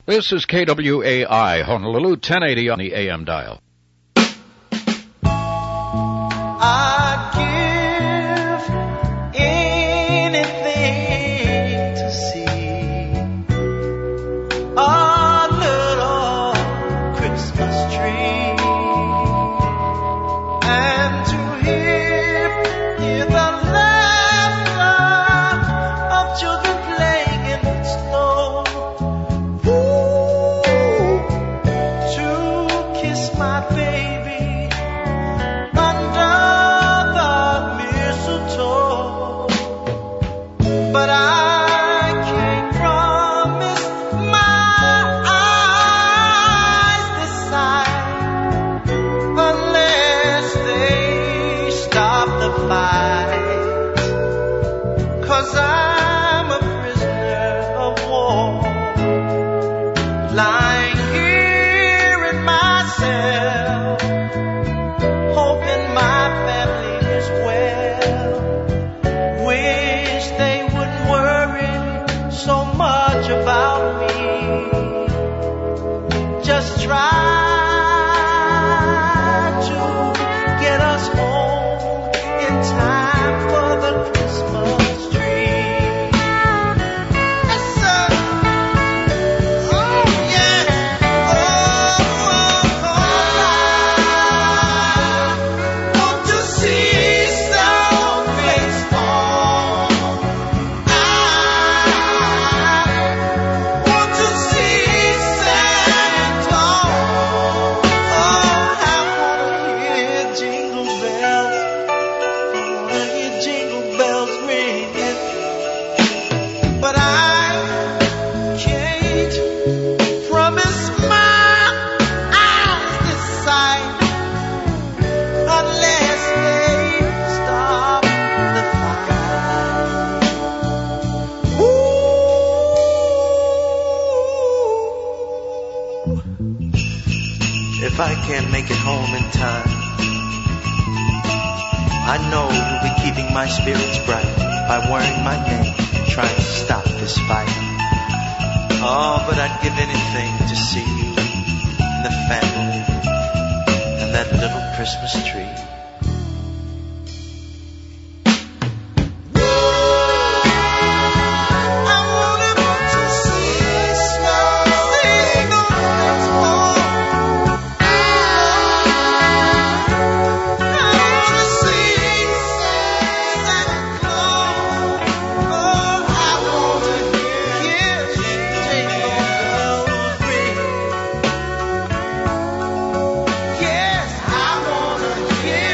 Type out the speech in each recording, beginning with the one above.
This is KWAI, Honolulu, 1080 on the AM dial. I'd give anything to see a little Christmas tree and to hear the laughter of children playing in the snow. Ooh, to kiss my baby under the mistletoe. But I can't promise my eyes this side unless they stop the fight. 'Cause I'm a prisoner of war, lying here in my cell, hoping my family is well. Wish they wouldn't worry so much about me. Just try to get us home in time for the Christmas tree. Yes, sir. Oh, yeah. I want to see some face fall. I want to see Santa Claus. Oh, I wanna hear jingle bells. I wanna hear jingle bells ringing. But I can't promise my eyes this sight unless they stop the fight. Ooh. If I can't make it home in time, I know you'll be keeping my spirits bright by wearing my name, trying to stop this fight. Oh, but I'd give anything to see you and the family and that little Christmas tree. I wanted to see snow, that's all. I wanna see Santa Claus. Oh, I wanna hear jingle bells ring. Yes, I wanna hear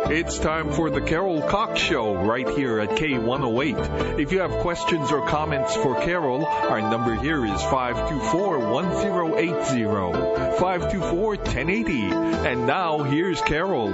It's time for the Carol Cox Show right here at K108. If you have questions or comments for Carol, our number here is 524-1080, 524-1080. And now, here's Carol.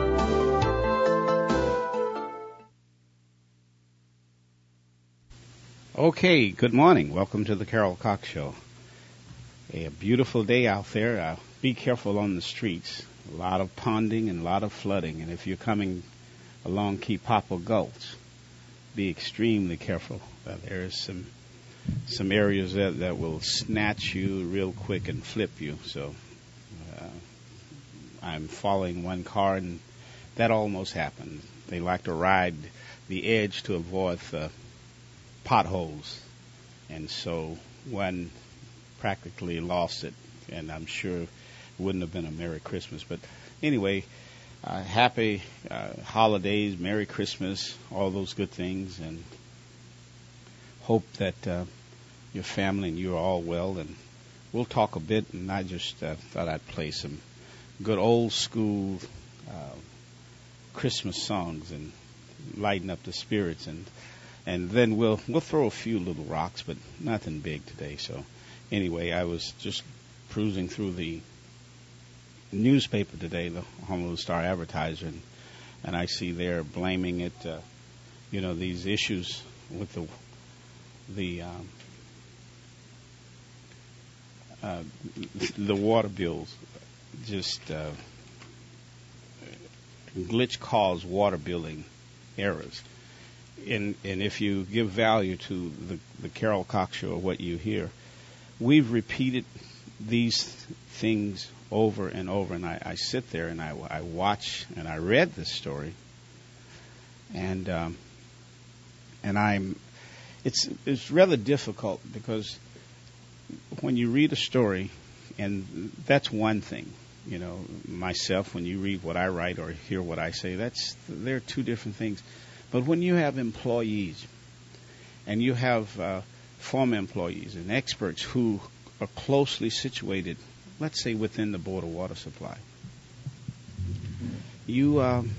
Okay, good morning. Welcome to the Carol Cox Show. A beautiful day out there. Be careful on the streets. A lot of ponding and a lot of flooding. And if you're coming along Kipapa Gulch, be extremely careful. There's some areas that will snatch you real quick and flip you. So I'm following one car, and that almost happened. They like to ride the edge to avoid the potholes. And so one practically lost it, and I'm sure it wouldn't have been a Merry Christmas. But anyway, happy holidays, Merry Christmas, all those good things, and hope that your family and you are all well. And we'll talk a bit, and I just thought I'd play some good old school Christmas songs and lighten up the spirits, and then we'll throw a few little rocks, but nothing big today. So anyway, I was just cruising through the newspaper today, the Honolulu Star Advertiser, and I see they're blaming it, these issues with the water bills. Just glitch caused water billing errors. And if you give value to the Carol Cox Show, or what you hear, we've repeated these things over and over, and I sit there and I watch and I read this story, and it's rather difficult, because when you read a story, and that's one thing, myself, when you read what I write or hear what I say, they're two different things. But when you have employees, and you have former employees and experts who are closely situated, let's say within the Board of Water Supply, you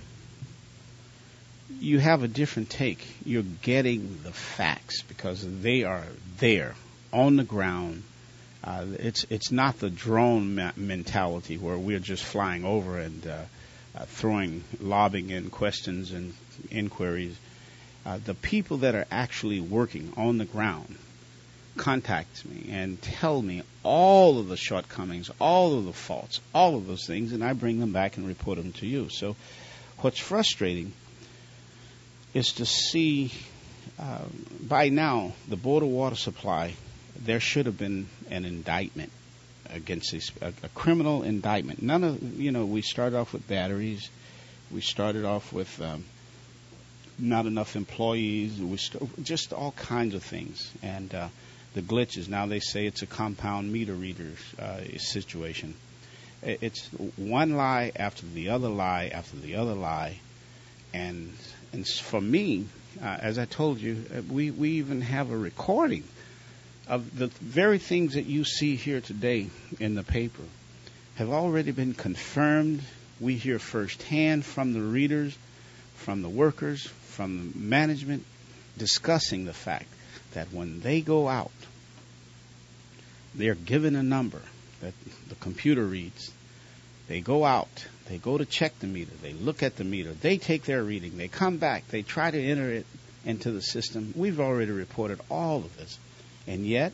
have a different take. You're getting the facts because they are there on the ground. It's not the drone mentality where we're just flying over and lobbing in questions and inquiries. The people that are actually working on the ground contact me and tell me all of the shortcomings, all of the faults, all of those things, and I bring them back and report them to you. So what's frustrating is to see by now the Board of Water Supply, there should have been an indictment against this, a criminal indictment. We started off with batteries. We started off with not enough employees. Just all kinds of things. And the glitches, now they say it's a compound meter readers situation. It's one lie after the other lie after the other lie. And for me, as I told you, we even have a recording of the very things that you see here today in the paper have already been confirmed. We hear firsthand from the readers, from the workers, from the management, discussing the fact that when they go out, they're given a number that the computer reads. They go out, they go to check the meter, they look at the meter, they take their reading, they come back, they try to enter it into the system. We've already reported all of this. And yet,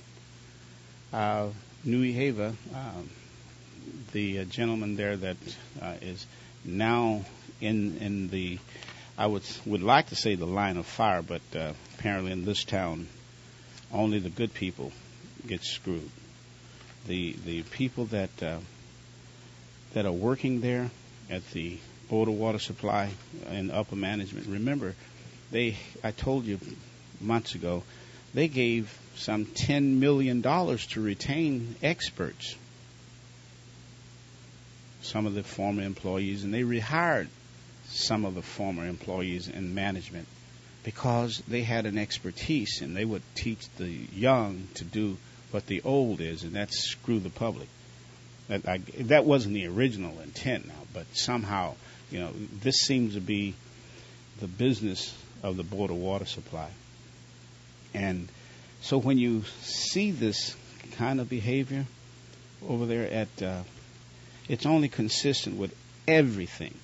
Nui Heva, the gentleman there that is now in the, I would like to say the line of fire, but apparently in this town, only the good people get screwed. The people that are working there at the Board of Water Supply and upper management, remember, I told you months ago, they gave some $10 million to retain experts, some of the former employees, and they rehired some of the former employees in management because they had an expertise and they would teach the young to do what the old is, and that's screw the public. That wasn't the original intent now, but somehow This seems to be the business of the Board of Water Supply. And so when you see this kind of behavior over there it's only consistent with everything.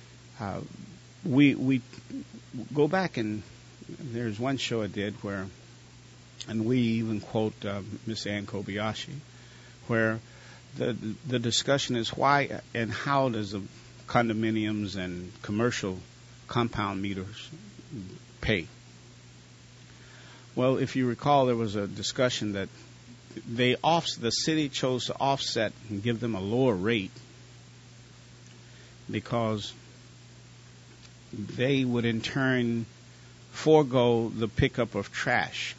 We go back, and there's one show I did and we even quote Miss Ann Kobayashi, where the discussion is why and how does the condominiums and commercial compound meters pay. Well, if you recall, there was a discussion that the city chose to offset and give them a lower rate because they would in turn forego the pickup of trash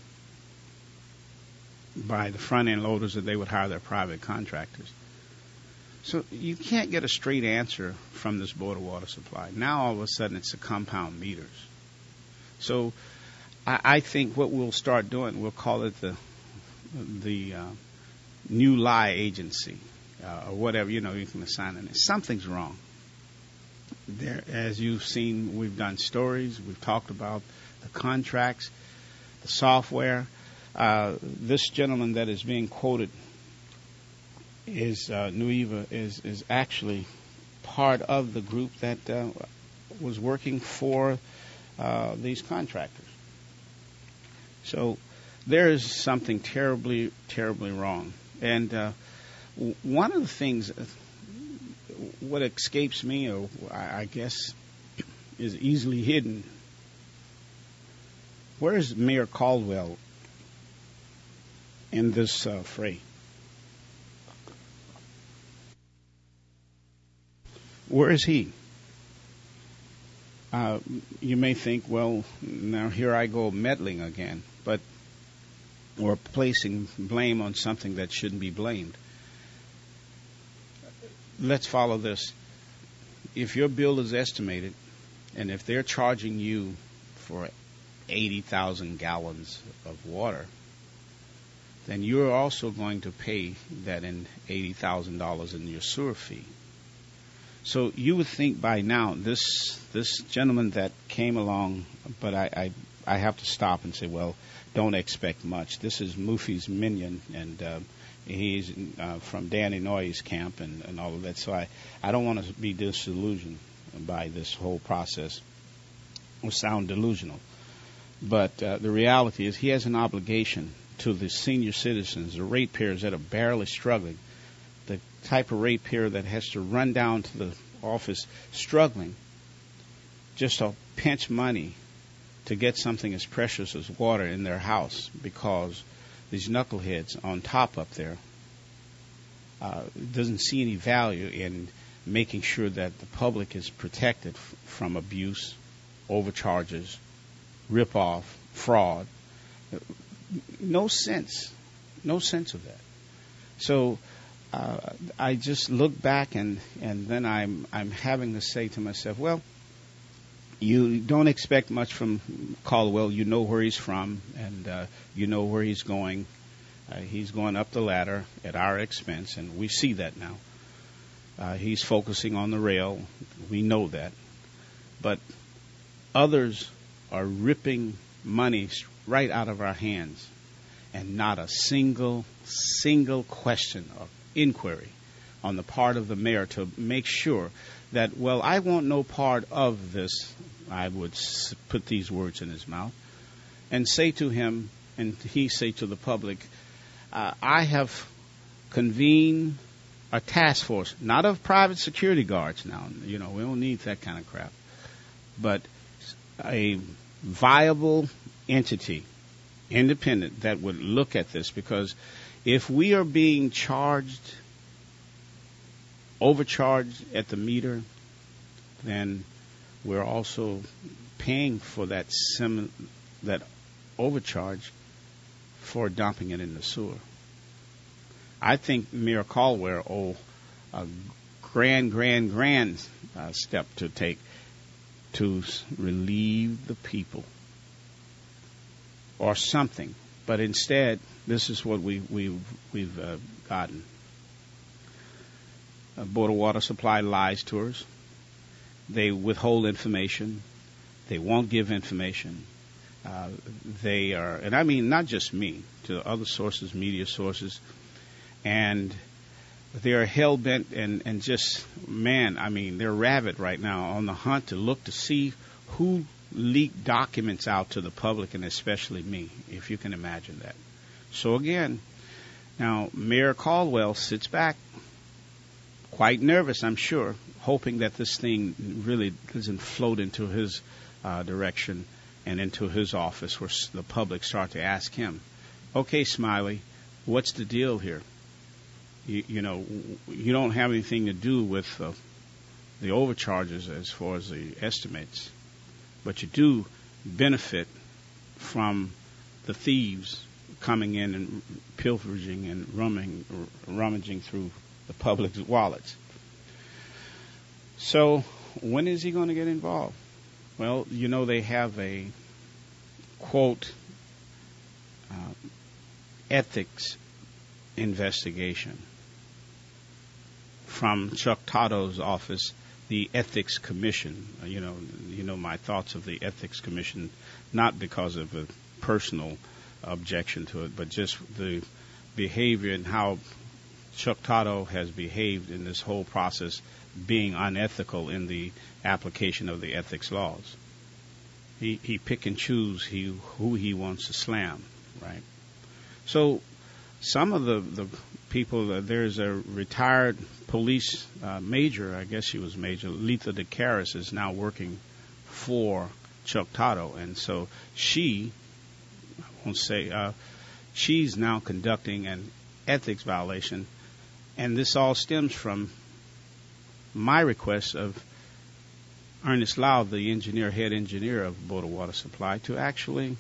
by the front-end loaders that they would hire their private contractors. So you can't get a straight answer from this Board of Water Supply. Now all of a sudden it's the compound meters. So I think what we'll start doing, we'll call it the New Lie Agency or whatever, you can assign it. Something's wrong. There, as you've seen, we've done stories, we've talked about the contracts, the software. This gentleman that is being quoted is Nueva is actually part of the group that was working for these contractors. So there is something terribly, terribly wrong. And one of the things, what escapes me, or I guess is easily hidden, where is Mayor Caldwell in this fray? Where is he? You may think, well, now here I go meddling again, or placing blame on something that shouldn't be blamed. Let's follow this. If your bill is estimated, and if they're charging you for 80,000 gallons of water, then you're also going to pay that in $80,000 in your sewer fee. So you would think by now, this gentleman that came along, but I have to stop and say, well, don't expect much. This is Mufi's minion, and he's from Danny Noy's camp and all of that. So I don't want to be disillusioned by this whole process or sound delusional. But the reality is he has an obligation to the senior citizens, the ratepayers that are barely struggling, the type of ratepayer that has to run down to the office struggling just to pinch money to get something as precious as water in their house because these knuckleheads on top up there doesn't see any value in making sure that the public is protected from abuse, overcharges, rip-off, fraud. No sense of that. So I just look back and then I'm having to say to myself, well, you don't expect much from Caldwell. You know where he's from, and you know where he's going. He's going up the ladder at our expense, and we see that now. He's focusing on the rail. We know that. But others are ripping money right out of our hands, and not a single question of inquiry on the part of the mayor to make sure that, well, I want no part of this. I would put these words in his mouth and say to him, and he say to the public, I have convened a task force, not of private security guards now. We don't need that kind of crap, but a viable entity, independent, that would look at this, because if we are being overcharged at the meter, then we're also paying for that overcharge for dumping it in the sewer. I think Mayor Caldwell owes a grand step to take to relieve the people or something. But instead, this is what we've gotten. Board of Water Supply lies to us. They withhold information. They won't give information. They are, and I mean not just me, to other sources, media sources, and they are hell bent and just, man, I mean, they're rabid right now on the hunt to look to see who leaked documents out to the public, and especially me, if you can imagine that. So again, now Mayor Caldwell sits back, quite nervous, I'm sure, hoping that this thing really doesn't float into his direction and into his office, where the public start to ask him, okay, Smiley, what's the deal here? You know, you don't have anything to do with the overcharges as far as the estimates, but you do benefit from the thieves coming in and pilfering and rummaging through the public's wallets. So when is he going to get involved? Well, you know, they have a, quote, ethics investigation from Chuck Toto's office, the Ethics Commission. You know my thoughts of the Ethics Commission, not because of a personal objection to it, but just the behavior and how Chuck Toto has behaved in this whole process, being unethical in the application of the ethics laws. He pick and choose who he wants to slam, right? So some of the people, there's a retired police major, I guess she was Major, Letha DeCaris, is now working for Chuck Toto, and so she's now conducting an ethics violation, and this all stems from my request of Ernest Lau, the head engineer of Board of Water Supply, to actually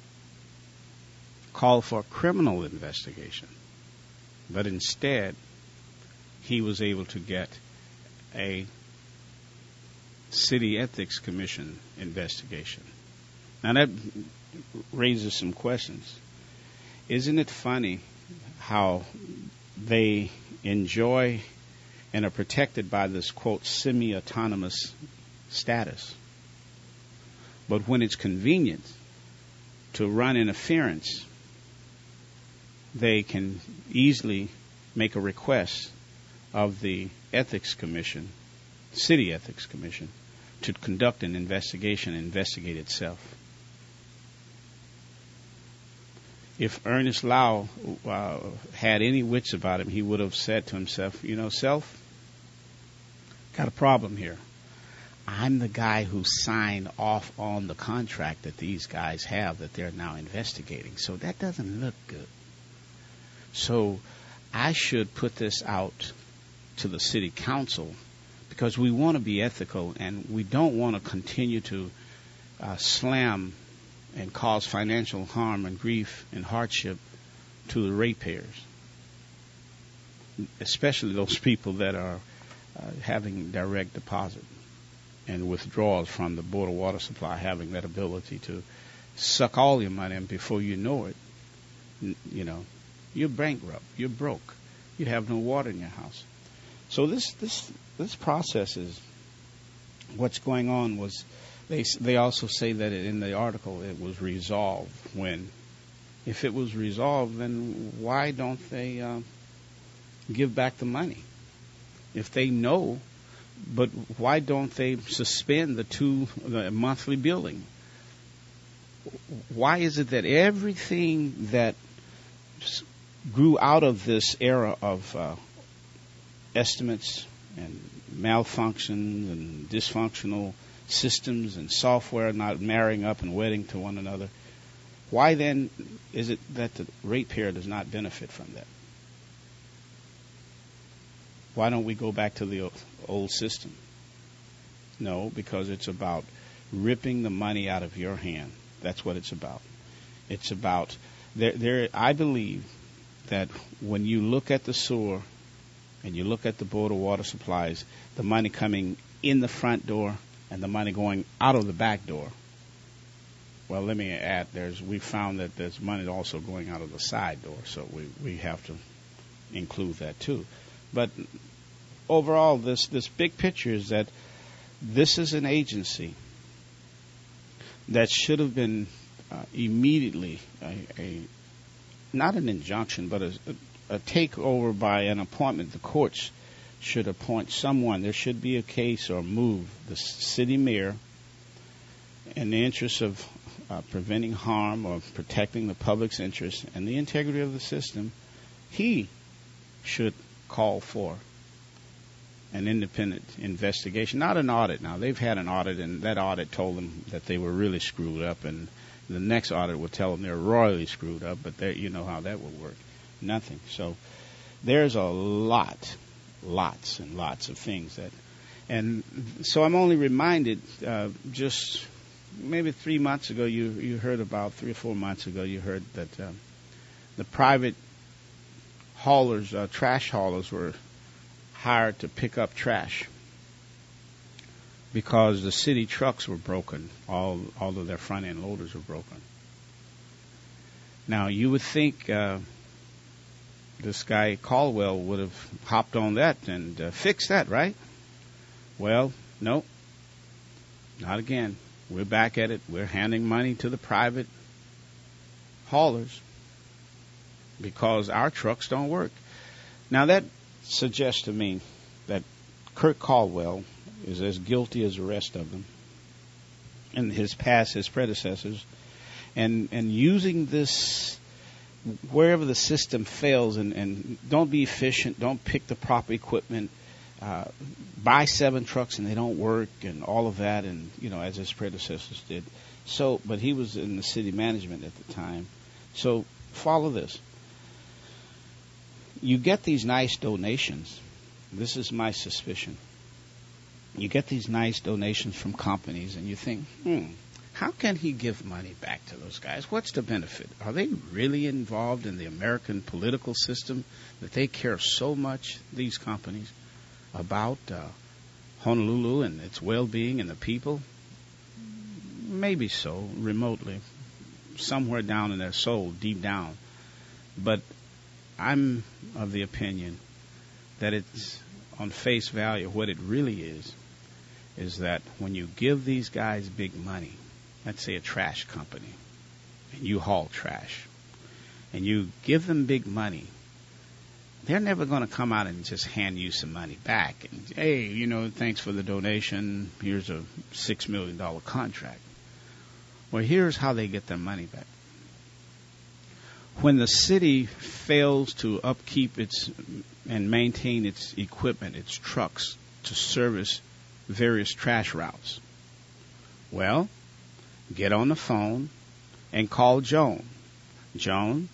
call for a criminal investigation. But instead, he was able to get a City Ethics Commission investigation. Now that raises some questions. Isn't it funny how they enjoy and are protected by this, quote, semi-autonomous status? But when it's convenient to run interference, they can easily make a request of the Ethics Commission, City Ethics Commission, to conduct an investigation and investigate itself. If Ernest Lau had any wits about him, he would have said to himself, Self, got a problem here. I'm the guy who signed off on the contract that these guys have that they're now investigating. So that doesn't look good. So I should put this out to the city council because we want to be ethical and we don't want to continue to slam and cause financial harm and grief and hardship to the ratepayers, especially those people that are having direct deposit and withdrawals from the Board of Water Supply, having that ability to suck all your money, and before you know it, you're bankrupt, you're broke, you have no water in your house. So this process is what's going on. Was they also say that in the article it was resolved. When, if it was resolved, then why don't they give back the money? If they know, but why don't they suspend the monthly billing? Why is it that everything that grew out of this era of estimates and malfunctions and dysfunctional systems and software not marrying up and wedding to one another, why then is it that the ratepayer does not benefit from that? Why don't we go back to the old system? No, because it's about ripping the money out of your hand. That's what it's about. It's about I believe that when you look at the sewer and you look at the Board of Water Supplies, the money coming in the front door and the money going out of the back door. Well, let me add, we found that there's money also going out of the side door, so we have to include that too. But overall, this big picture is that This is an agency that should have been immediately not an injunction, but a takeover by an appointment. The courts should appoint someone. There should be a case or move. The city mayor, in the interest of preventing harm or protecting the public's interest and the integrity of the system, he should call for an independent investigation, not an audit. Now, they've had an audit, and that audit told them that they were really screwed up, and the next audit will tell them they're royally screwed up, but you know how that will work. Nothing. So there's a lots and lots of things that, and so I'm only reminded just maybe 3 months ago, you heard about 3 or 4 months ago, you heard that the private haulers, trash haulers, were hired to pick up trash because the city trucks were broken. All of their front end loaders were broken. Now you would think this guy Caldwell would have hopped on that and fixed that, right? Well, no, not again. We're back at it. We're handing money to the private haulers because our trucks don't work. Now that suggests to me that Kurt Caldwell is as guilty as the rest of them and his predecessors, and using this wherever the system fails, and don't be efficient, don't pick the proper equipment, buy 7 trucks and they don't work and all of that, and as his predecessors did. So, but he was in the city management at the time. So follow this. You get these nice donations. This is my suspicion. You get these nice donations from companies, and you think, how can he give money back to those guys? What's the benefit? Are they really involved in the American political system that they care so much, these companies, about Honolulu and its well-being and the people? Maybe so, remotely, somewhere down in their soul, deep down. But I'm of the opinion that it's on face value, what it really is that when you give these guys big money, let's say a trash company, and you haul trash, and you give them big money, they're never going to come out and just hand you some money back. And, hey, thanks for the donation. Here's a $6 million contract. Well, here's how they get their money back. When the city fails to upkeep and maintain its equipment, its trucks, to service various trash routes, well, get on the phone and call Joan. Joan,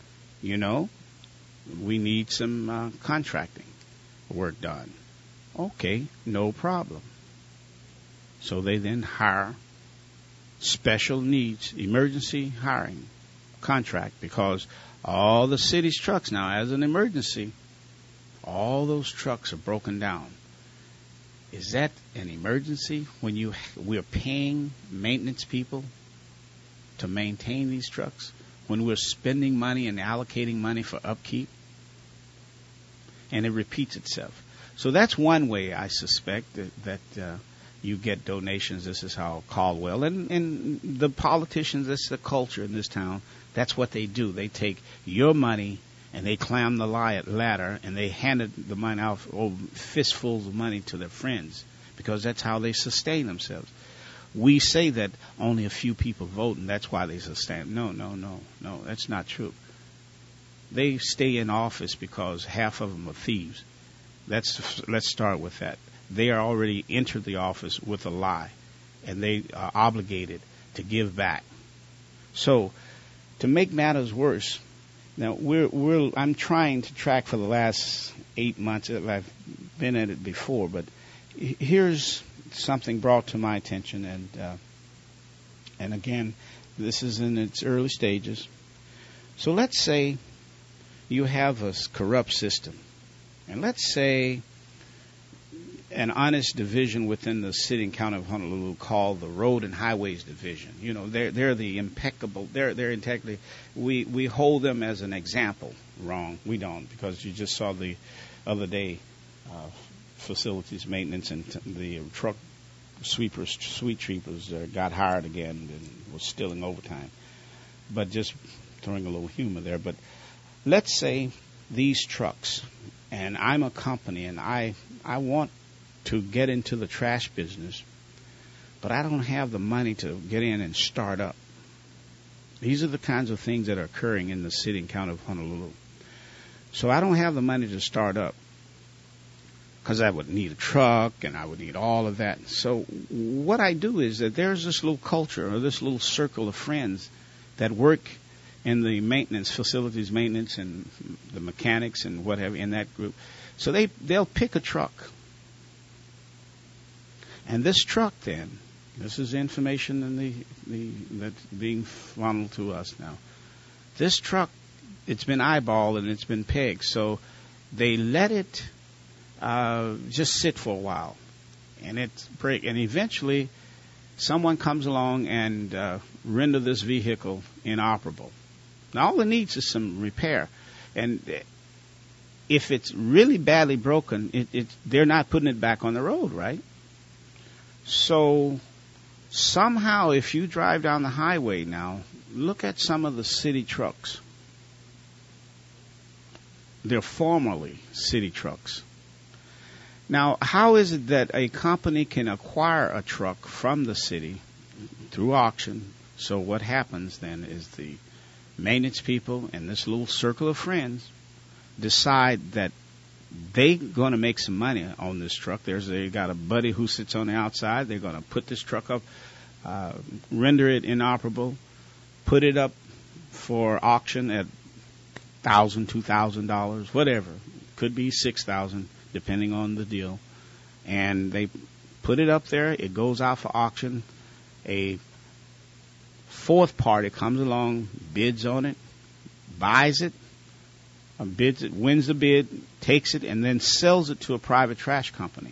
we need some contracting work done. Okay, no problem. So they then hire special needs, emergency hiring contract, because all the city's trucks now, as an emergency, all those trucks are broken down. Is that an emergency when we're paying maintenance people to maintain these trucks, when we're spending money and allocating money for upkeep? And it repeats itself. So that's one way I suspect that you get donations. This is how Caldwell and the politicians, this is the culture in this town. That's what they do. They take your money and they climb the ladder and they hand the money out, fistfuls of money, to their friends, because that's how they sustain themselves. We say that only a few people vote and that's why they sustain. No, that's not true. They stay in office because half of them are thieves. Let's start with that. They are already entered the office with a lie, and they are obligated to give back. So, to make matters worse, now I'm trying to track for the last 8 months. I've been at it before, but here's something brought to my attention, and again, this is in its early stages. So let's say you have a corrupt system, and let's say an honest division within the city and county of Honolulu called the Road and Highways Division. They're the impeccable. They're integrity. We hold them as an example. Wrong. We don't, because you just saw the other day facilities maintenance and the truck sweet troopers got hired again and was stealing overtime. But just throwing a little humor there. But let's say these trucks, and I'm a company, and I want to get into the trash business, but I don't have the money to get in and start up. These are the kinds of things that are occurring in the city and county of Honolulu. So I don't have the money to start up because I would need a truck and I would need all of that. So what I do is that there's this little culture or this little circle of friends that work in the maintenance, facilities maintenance and the mechanics and whatever in that group. So they'll pick a truck. And this truck then, this is information in that's being funneled to us now. This truck, it's been eyeballed and it's been pegged. So they let it just sit for a while. And it's break. And eventually someone comes along and render this vehicle inoperable. Now all it needs is some repair. And if it's really badly broken, they're not putting it back on the road, right? So somehow, if you drive down the highway now, look at some of the city trucks. They're formerly city trucks. Now, how is it that a company can acquire a truck from the city through auction? So what happens then is the maintenance people and this little circle of friends decide that they're going to make some money on this truck. They got a buddy who sits on the outside. They're going to put this truck up, render it inoperable, put it up for auction at $1,000, $2,000, whatever. Could be $6,000, depending on the deal. And they put it up there. It goes out for auction. A fourth party comes along, bids on it, buys it, bids it, wins the bid, takes it, and then sells it to a private trash company.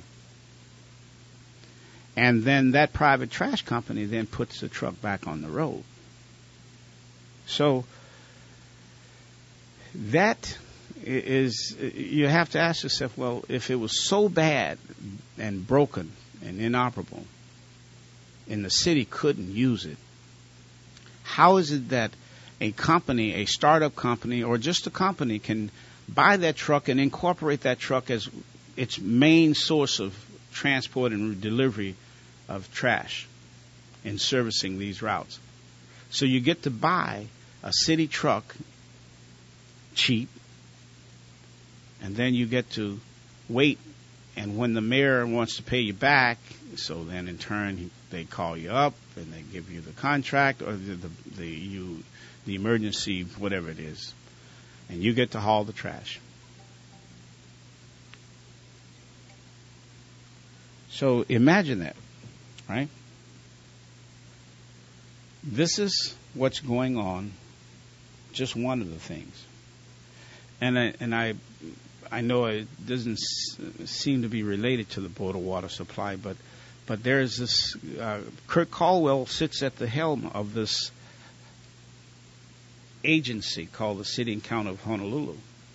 And then that private trash company then puts the truck back on the road. So that is, you have to ask yourself, well, if it was so bad and broken and inoperable and the city couldn't use it, how is it that a company, a startup company, or just a company can buy that truck and incorporate that truck as its main source of transport and delivery of trash in servicing these routes? So you get to buy a city truck cheap, and then you get to wait, and when the mayor wants to pay you back, so then in turn they call you up and they give you the contract or the emergency, whatever it is, and you get to haul the trash. So imagine that, right? This is what's going on, just one of the things. And I know it doesn't seem to be related to the Board of Water Supply, but there's this, Kirk Caldwell sits at the helm of this agency called the City and County of Honolulu.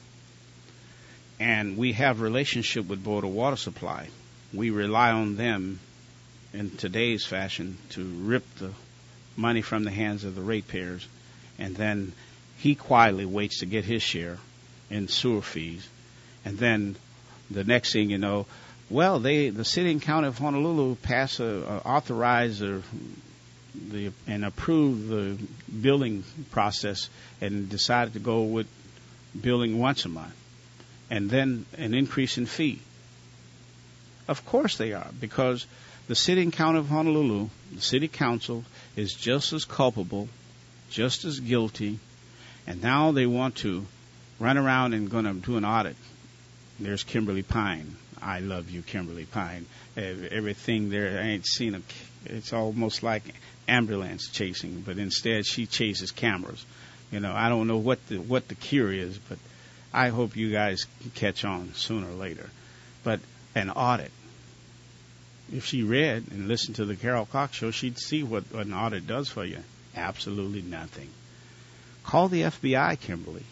And we have a relationship with Board of Water Supply. We rely on them in today's fashion to rip the money from the hands of the ratepayers, and then he quietly waits to get his share in sewer fees. And then the next thing you know, well, the City and County of Honolulu authorize and approve the billing process and decided to go with billing once a month, and then an increase in fee. Of course they are, because the City and County of Honolulu, the City Council, is just as culpable, just as guilty, and now they want to run around and going to do an audit. There's Kimberly Pine. I love you, Kimberly Pine. Everything there, I ain't seen it's almost like ambulance chasing, but instead she chases cameras. You know, I don't know what the cure is, but I hope you guys catch on sooner or later. But an audit. If she read and listened to the Carol Cox show, she'd see what an audit does for you. Absolutely nothing. Call the FBI, Kimberly.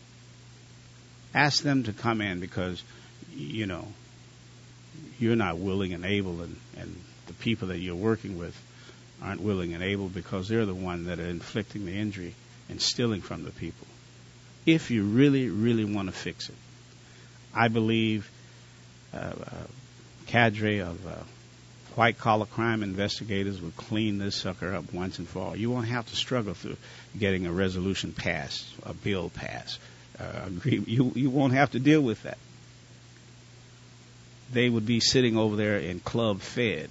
Ask them to come in because, you know, you're not willing and able and the people that you're working with aren't willing and able, because they're the one that are inflicting the injury and stealing from the people. If you really, really want to fix it, I believe a cadre of white-collar crime investigators will clean this sucker up once and for all. You won't have to struggle through getting a resolution passed, a bill passed. You won't have to deal with that. They would be sitting over there in Club Fed,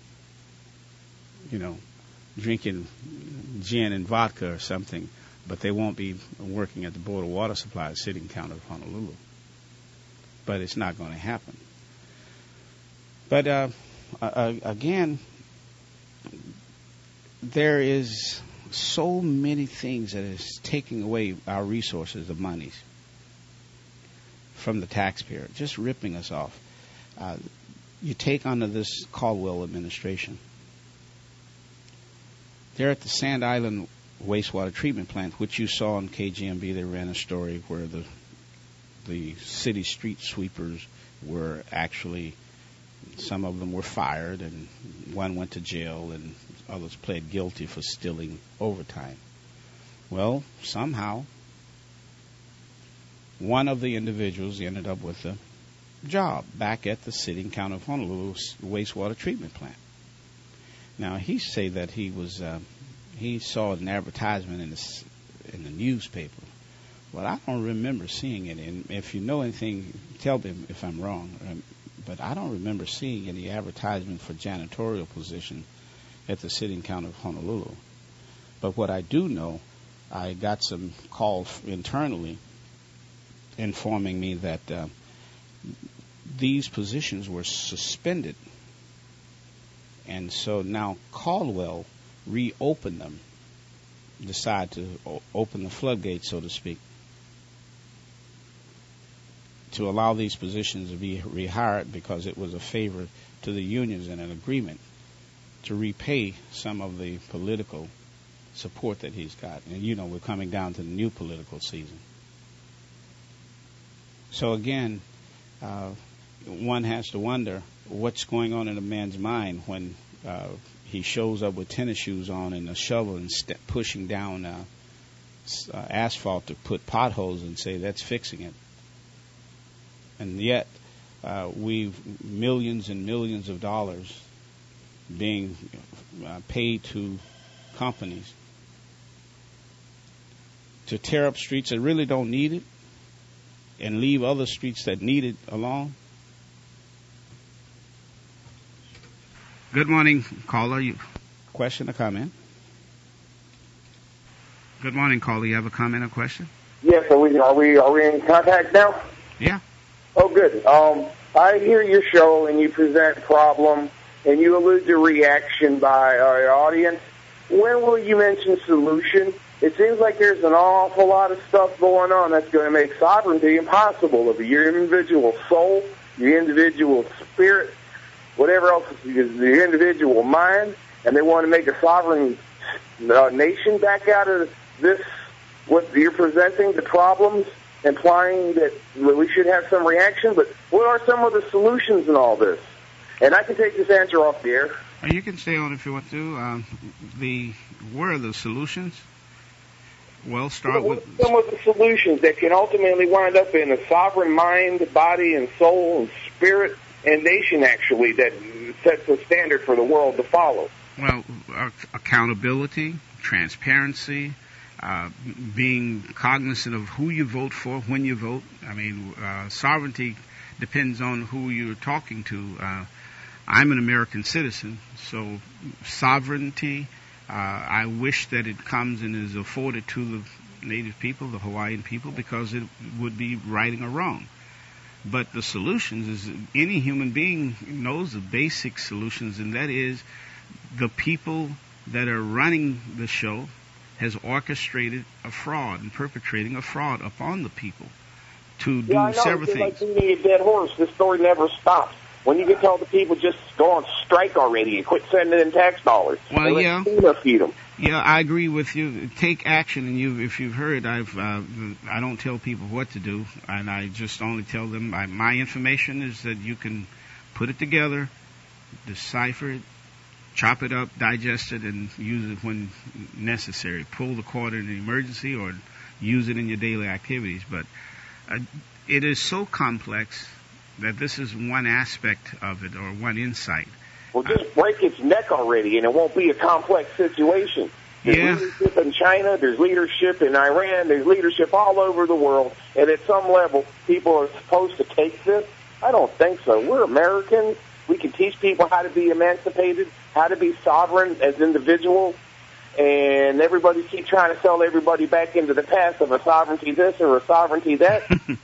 drinking gin and vodka or something, but they won't be working at the Board of Water Supply, City and County of Honolulu. But it's not going to happen. But again, there is so many things that is taking away our resources, the monies, from the taxpayer, just ripping us off. You take under this Caldwell administration. They're at the Sand Island wastewater treatment plant, which you saw on KGMB. They ran a story where the city street sweepers were actually, some of them were fired, and one went to jail, and others pled guilty for stealing overtime. Well, somehow, one of the individuals ended up with a job back at the City and County of Honolulu wastewater treatment plant. Now, he say that he saw an advertisement in the newspaper. Well, I don't remember seeing it. And if you know anything, tell them if I'm wrong. But I don't remember seeing any advertisement for janitorial position at the City and County of Honolulu. But what I do know, I got some calls internally informing me that these positions were suspended. And so now Caldwell reopened them, decided to open the floodgates, so to speak, to allow these positions to be rehired, because it was a favor to the unions and an agreement to repay some of the political support that he's got. And we're coming down to the new political season. So again, one has to wonder what's going on in a man's mind when he shows up with tennis shoes on and a shovel and pushing down asphalt to put potholes and say that's fixing it. And yet, we've millions and millions of dollars being paid to companies to tear up streets that really don't need it and leave other streets that need it alone. Good morning, caller. Question or comment? Good morning, caller. You have a comment or question? Yes. Are we in contact now? Yeah. Oh, good. I hear your show and you present problem and you allude to reaction by our audience. When will you mention solution? It seems like there's an awful lot of stuff going on that's going to make sovereignty impossible of your individual soul, your individual spirit, whatever else is your individual mind, and they want to make a sovereign nation back out of this, what you're presenting, the problems, implying that we should have some reaction. But what are some of the solutions in all this? And I can take this answer off the air. You can stay on if you want to. Where are the solutions? Well, start with some of the solutions that can ultimately wind up in a sovereign mind, body, and soul, and spirit, and nation, actually, that sets a standard for the world to follow. Well, accountability, transparency, being cognizant of who you vote for, when you vote. I mean, sovereignty depends on who you're talking to. I'm an American citizen, so sovereignty, I wish that it comes and is afforded to the native people, the Hawaiian people, because it would be righting a wrong. But the solutions is any human being knows the basic solutions, and that is the people that are running the show has orchestrated a fraud and perpetrating a fraud upon the people to do several things. Like beating a dead horse. This story never stops. When you can tell the people just go on strike already and quit sending in tax dollars. Well, yeah. Feed them. Yeah, I agree with you. Take action, and if you've heard, I don't tell people what to do, and I just only tell them my information is that you can put it together, decipher it, chop it up, digest it, and use it when necessary. Pull the cord in an emergency or use it in your daily activities. But it is so complex that this is one aspect of it or one insight. Well, just break its neck already, and it won't be a complex situation. There's leadership in China, there's leadership in Iran, there's leadership all over the world, and at some level, people are supposed to take this? I don't think so. We're Americans. We can teach people how to be emancipated, how to be sovereign as individuals, and everybody keep trying to sell everybody back into the past of a sovereignty this or a sovereignty that.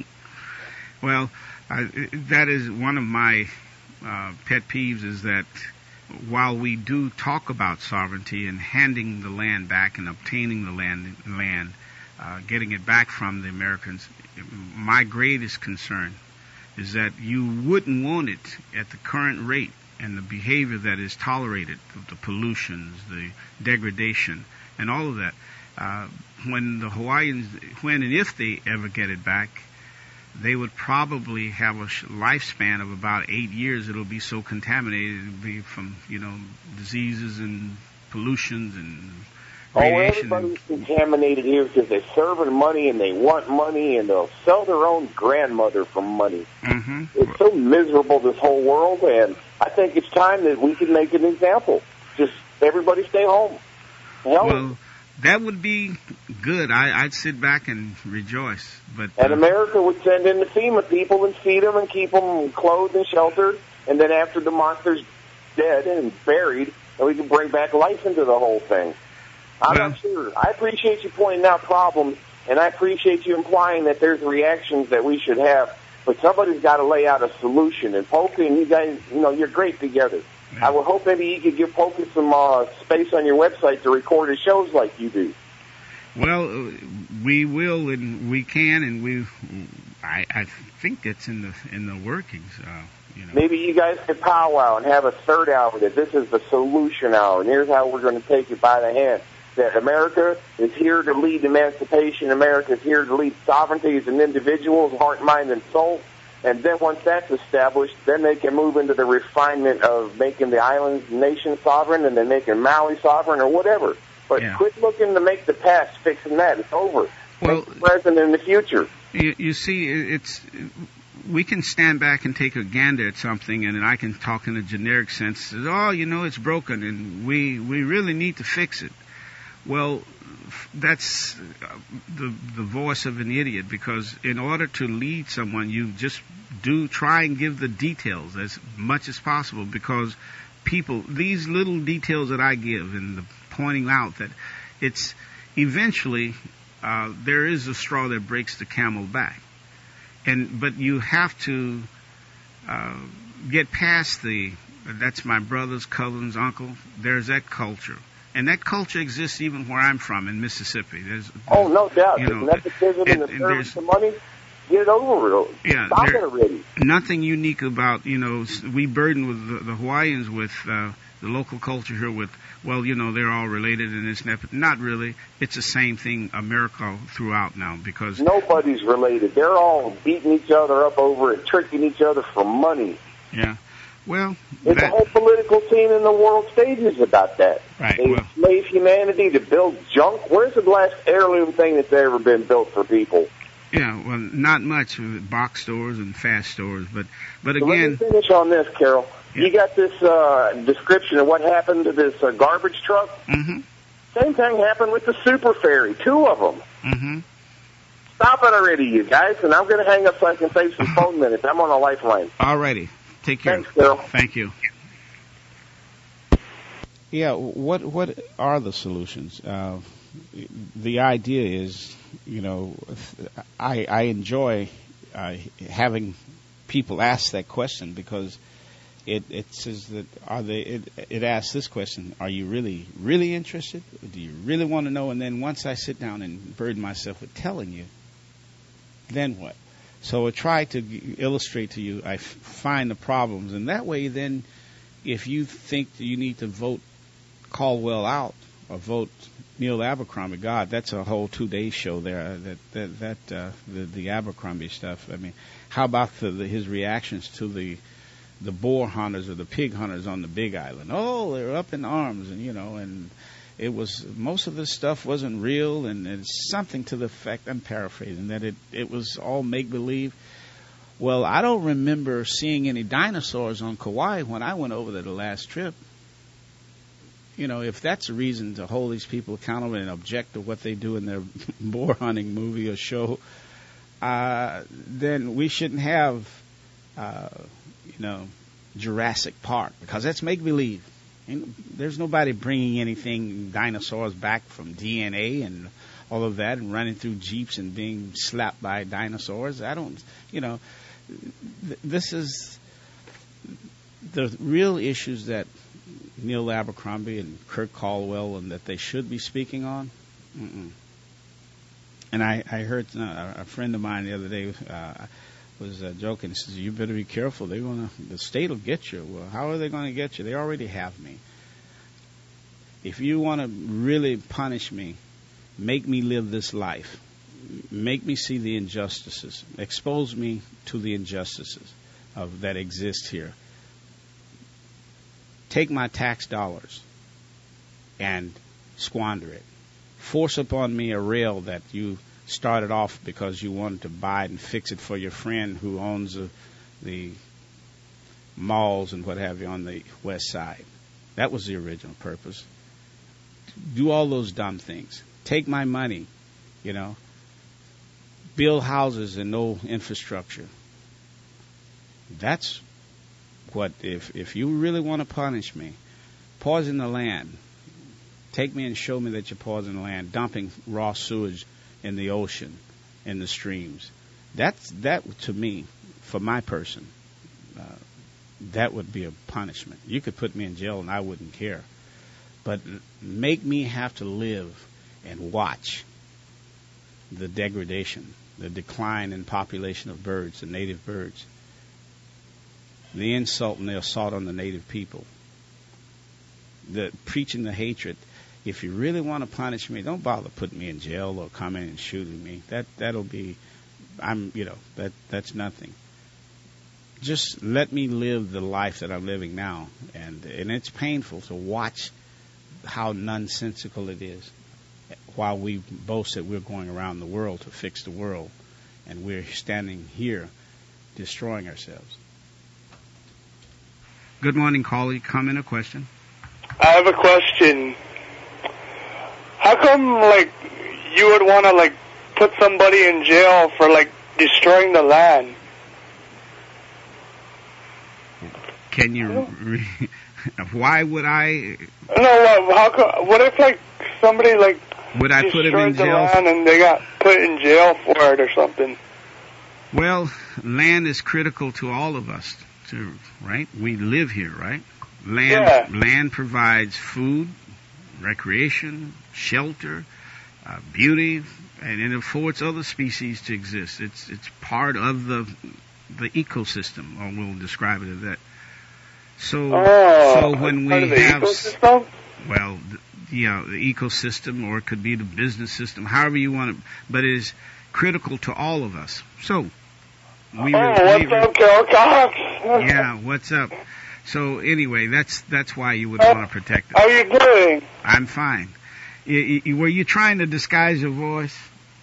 Well, that is one of my pet peeves, is that while we do talk about sovereignty and handing the land back and obtaining the land, getting it back from the Americans, my greatest concern is that you wouldn't want it at the current rate and the behavior that is tolerated, the pollutions, the degradation, and all of that. When the Hawaiians, when and if they ever get it back, they would probably have a lifespan of about 8 years. It'll be so contaminated, it'll be from, diseases and pollutions and radiation. Everybody's contaminated here because they're serving money and they want money, and they'll sell their own grandmother for money. Mm-hmm. It's so miserable, this whole world, and I think it's time that we can make an example. Just everybody stay home. Well, that would be good. I'd sit back and rejoice. And America would send in the FEMA people and feed them and keep them clothed and sheltered, and then after the monster's dead and buried, then we can bring back life into the whole thing. I'm not sure. I appreciate you pointing out problems, and I appreciate you implying that there's reactions that we should have, but somebody's got to lay out a solution. And Polka and you guys, you're great together. Yeah. I would hope maybe you could give Polka some space on your website to record his shows like you do. Well, we will, and we can, and I think it's in the workings. Maybe you guys could powwow and have a third hour that this is the solution hour, and here's how we're going to take it by the hand. That America is here to lead emancipation. America is here to lead sovereignty as an individual's heart, mind, and soul. And then once that's established, then they can move into the refinement of making the islands nation sovereign, and then making Maui sovereign or whatever. But quit looking to make the past, fixing that. It's over. Well, make the present and the future. You see, we can stand back and take a gander at something, and I can talk in a generic sense. It's broken, and we really need to fix it. Well, that's the voice of an idiot, because in order to lead someone, you just do try and give the details as much as possible, because these little details that I give and the pointing out that it's eventually there is a straw that breaks the camel back. But you have to get past that's my brother's, cousin's, uncle. There's that culture. And that culture exists even where I'm from in Mississippi. There's no doubt. Nepotism and the service of money, get it over with. Yeah, stop it already. Nothing unique about, we burden with the Hawaiians with the local culture here with, they're all related and it's not really. It's the same thing America throughout now, because nobody's related. They're all beating each other up over it, tricking each other for money. Yeah. Well, there's a whole political scene in the world stages about that. Right. They enslave humanity to build junk. Where's the last heirloom thing that's ever been built for people? Yeah, well, not much with box stores and fast stores, but so again. Let me finish on this, Carol. Yeah. You got this description of what happened to this garbage truck. Mm-hmm. Same thing happened with the super ferry. 2 of them. Mm-hmm. Stop it already, you guys. And I'm going to hang up so I can save some phone minutes. I'm on a lifeline. All righty. Take care. Thanks, Carol. Thank you. Yeah, what are the solutions? The idea is, I enjoy having people ask that question, because it says that it asks this question: are you really interested? Do you really want to know? And then once I sit down and burden myself with telling you, then what? So I try to illustrate to you, I find the problems, and that way then, if you think that you need to vote Caldwell out or vote Neil Abercrombie, God, that's a whole 2-day show there. The Abercrombie stuff. I mean, how about his reactions to the the boar hunters or the pig hunters on the Big Island. Oh, they're up in arms, and it was, most of this stuff wasn't real, and it's something to the effect, I'm paraphrasing, that it was all make-believe. Well, I don't remember seeing any dinosaurs on Kauai when I went over there the last trip. If that's a reason to hold these people accountable and object to what they do in their boar hunting movie or show, then we shouldn't have, Jurassic Park, because that's make-believe. There's nobody bringing anything, dinosaurs back from DNA and all of that, and running through jeeps and being slapped by dinosaurs. This is the real issues that Neil Abercrombie and Kurt Caldwell and that they should be speaking on. And I heard a friend of mine the other day was joking. He says, "You better be careful. The state will get you." Well, how are they going to get you? They already have me. If you want to really punish me, make me live this life. Make me see the injustices. Expose me to the injustices that exist here. Take my tax dollars and squander it. Force upon me a rail that you started off because you wanted to buy it and fix it for your friend who owns the malls and what have you on the west side. That was the original purpose. Do all those dumb things. Take my money, build houses and no infrastructure. That's what, if you really want to punish me, poison the land. Take me and show me that you're poisoning the land, dumping raw sewage in the ocean, in the streams. That to me, for my person, that would be a punishment. You could put me in jail and I wouldn't care. But make me have to live and watch the degradation, the decline in population of birds, the native birds, the insult and the assault on the native people, the preaching the hatred. If you really want to punish me, don't bother putting me in jail or coming and shooting me. That'll be, that's nothing. Just let me live the life that I'm living now, and it's painful to watch how nonsensical it is. While we boast that we're going around the world to fix the world, and we're standing here destroying ourselves. Good morning, caller. Comment or question? I have a question. How come, you would want to, put somebody in jail for, destroying the land? Can you... Why would I... No, how come... What if, somebody, would I put him in jail? The land and they got put in jail for it or something? Well, land is critical to all of us, right? We live here, right? Land provides food, recreation, shelter, beauty, and it affords other species to exist. It's part of the ecosystem, or we'll describe it as that. So when we have, ecosystem? Well, the ecosystem, or it could be the business system, however you want it, but it is critical to all of us. So what's up, Carol Cox? Yeah, what's up? So anyway, that's why you would want to protect us. How are you doing? I'm fine. Were you trying to disguise your voice?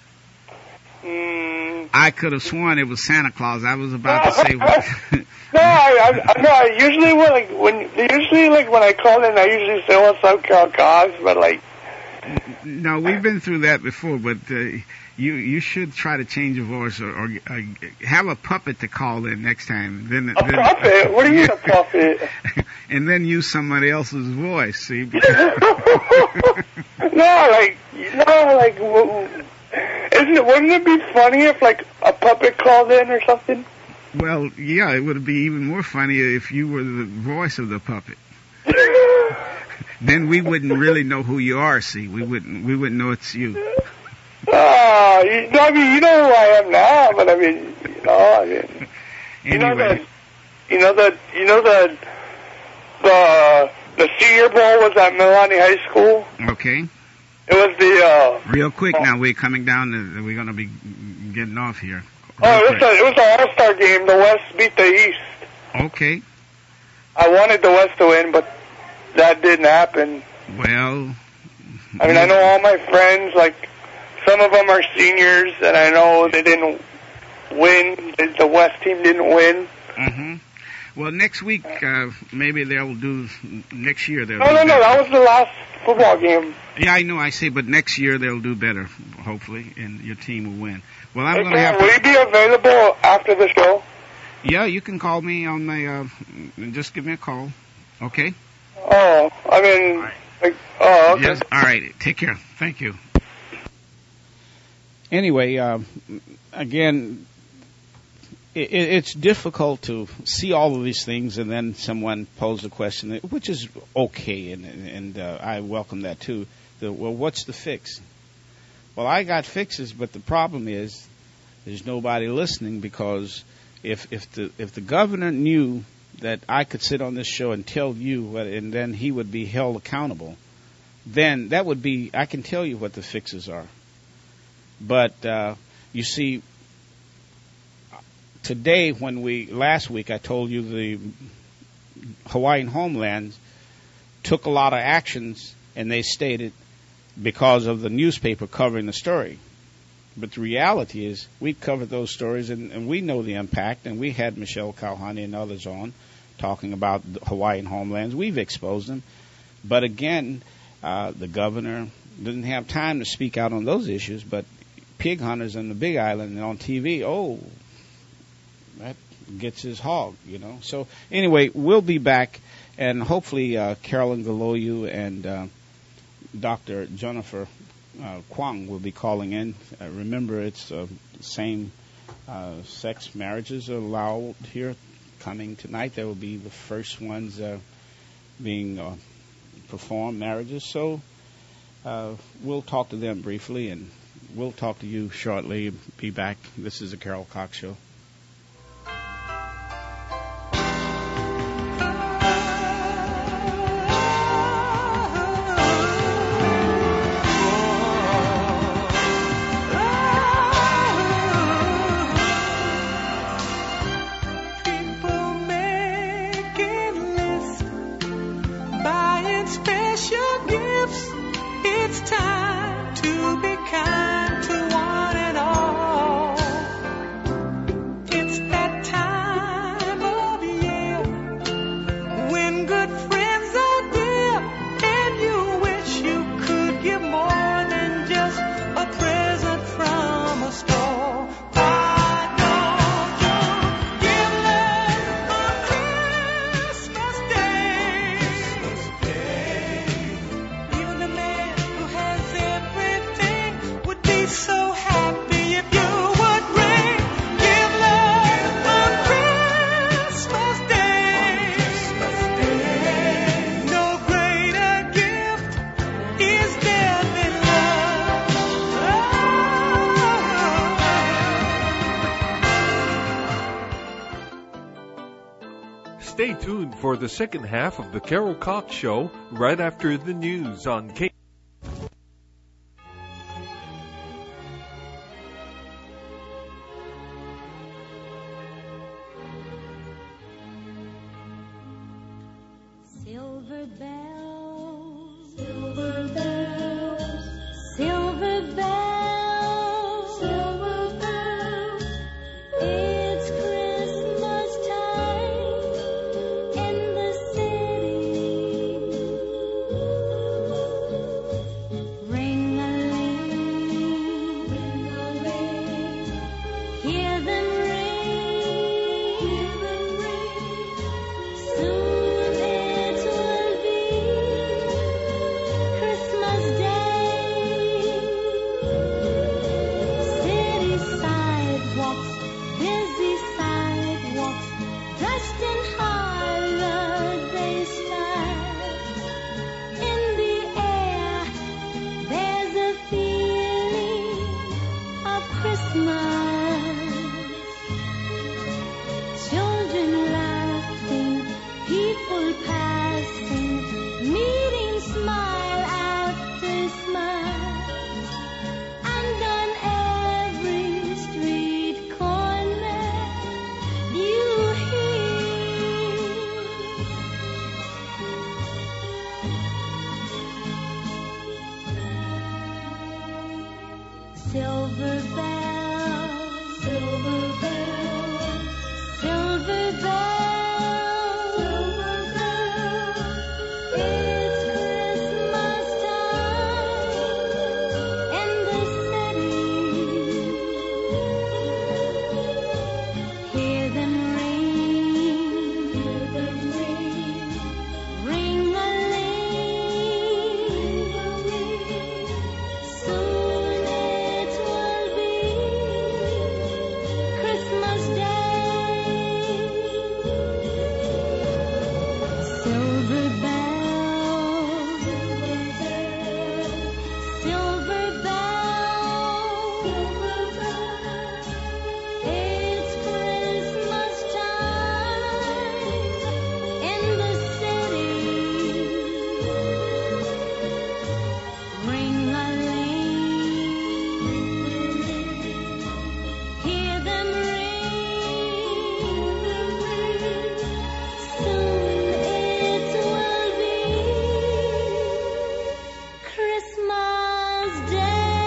I could have sworn it was Santa Claus. I was about to say what. No, I usually when I call in, I usually say what's up, Carol Cox, but No, we've been through that before, but you should try to change your voice or have a puppet to call in next time. Puppet? What do you mean a puppet? And then use somebody else's voice, see? Wouldn't it be funny if a puppet called in or something? Well, yeah, it would be even more funnier if you were the voice of the puppet. Then we wouldn't really know who you are, see? We wouldn't know it's you. You know who I am now, but Anyway. The Senior Bowl was at Milani High School. Okay. It was the, Real quick now, we're coming down, we're going to be getting off here. It was an all-star game. The West beat the East. Okay. I wanted the West to win, but that didn't happen. Well, I mean, I know all my friends, like, some of them are seniors, and I know they didn't win. The West team didn't win. Mm-hmm. Well, next week, maybe they'll do, next year they'll No, do better. that was the last football game. Yeah, I know, I say, but next year they'll do better, hopefully, and your team will win. Well, I'm Hey, going to have will you be available after the show? Yeah, you can call me on my, just give me a call, okay? Oh, I mean, like, oh, okay. Yes, all right, take care. Thank you. Anyway, again, it's difficult to see all of these things and then someone pose a question, which is okay, and I welcome that too. Well, what's the fix? Well, I got fixes, but the problem is there's nobody listening, because if the governor knew that I could sit on this show and tell you, and then he would be held accountable, then that would be, I can tell you what the fixes are. But you see, today, last week I told you the Hawaiian homeland took a lot of actions, and they stated because of the newspaper covering the story. But the reality is we covered those stories, and we know the impact, and we had Michelle Kauhani and others on talking about the Hawaiian homelands. We've exposed them. But again, the governor didn't have time to speak out on those issues, but pig hunters on the Big Island and on TV, that gets his hog, So anyway, we'll be back, and hopefully Carolyn Galoyu and Dr. Jennifer Kwong will be calling in. Remember, it's same-sex marriages are allowed here. Coming tonight, there will be the first ones being performed, marriages. So we'll talk to them briefly, and we'll talk to you shortly. Be back. This is the Carol Cox Show. Stay tuned for the second half of the Carol Cox Show right after the news on K. Silver bells, silver bells, silver bells, silver bells. It's Christmas time in the city. Ring-a-ling, ring-a-ling. Hear them ring, hear them ring. Soon it will be Silver bells, silver bells, silver bells, silver bells. It's Christmas time in the city. Hear them ring, ring-a-ling. Soon it will be Christmas Day. Silver bells, silver bells. It's Christmas time in the city. Ring-a-ling, hear them ring. Soon it will be Christmas Day.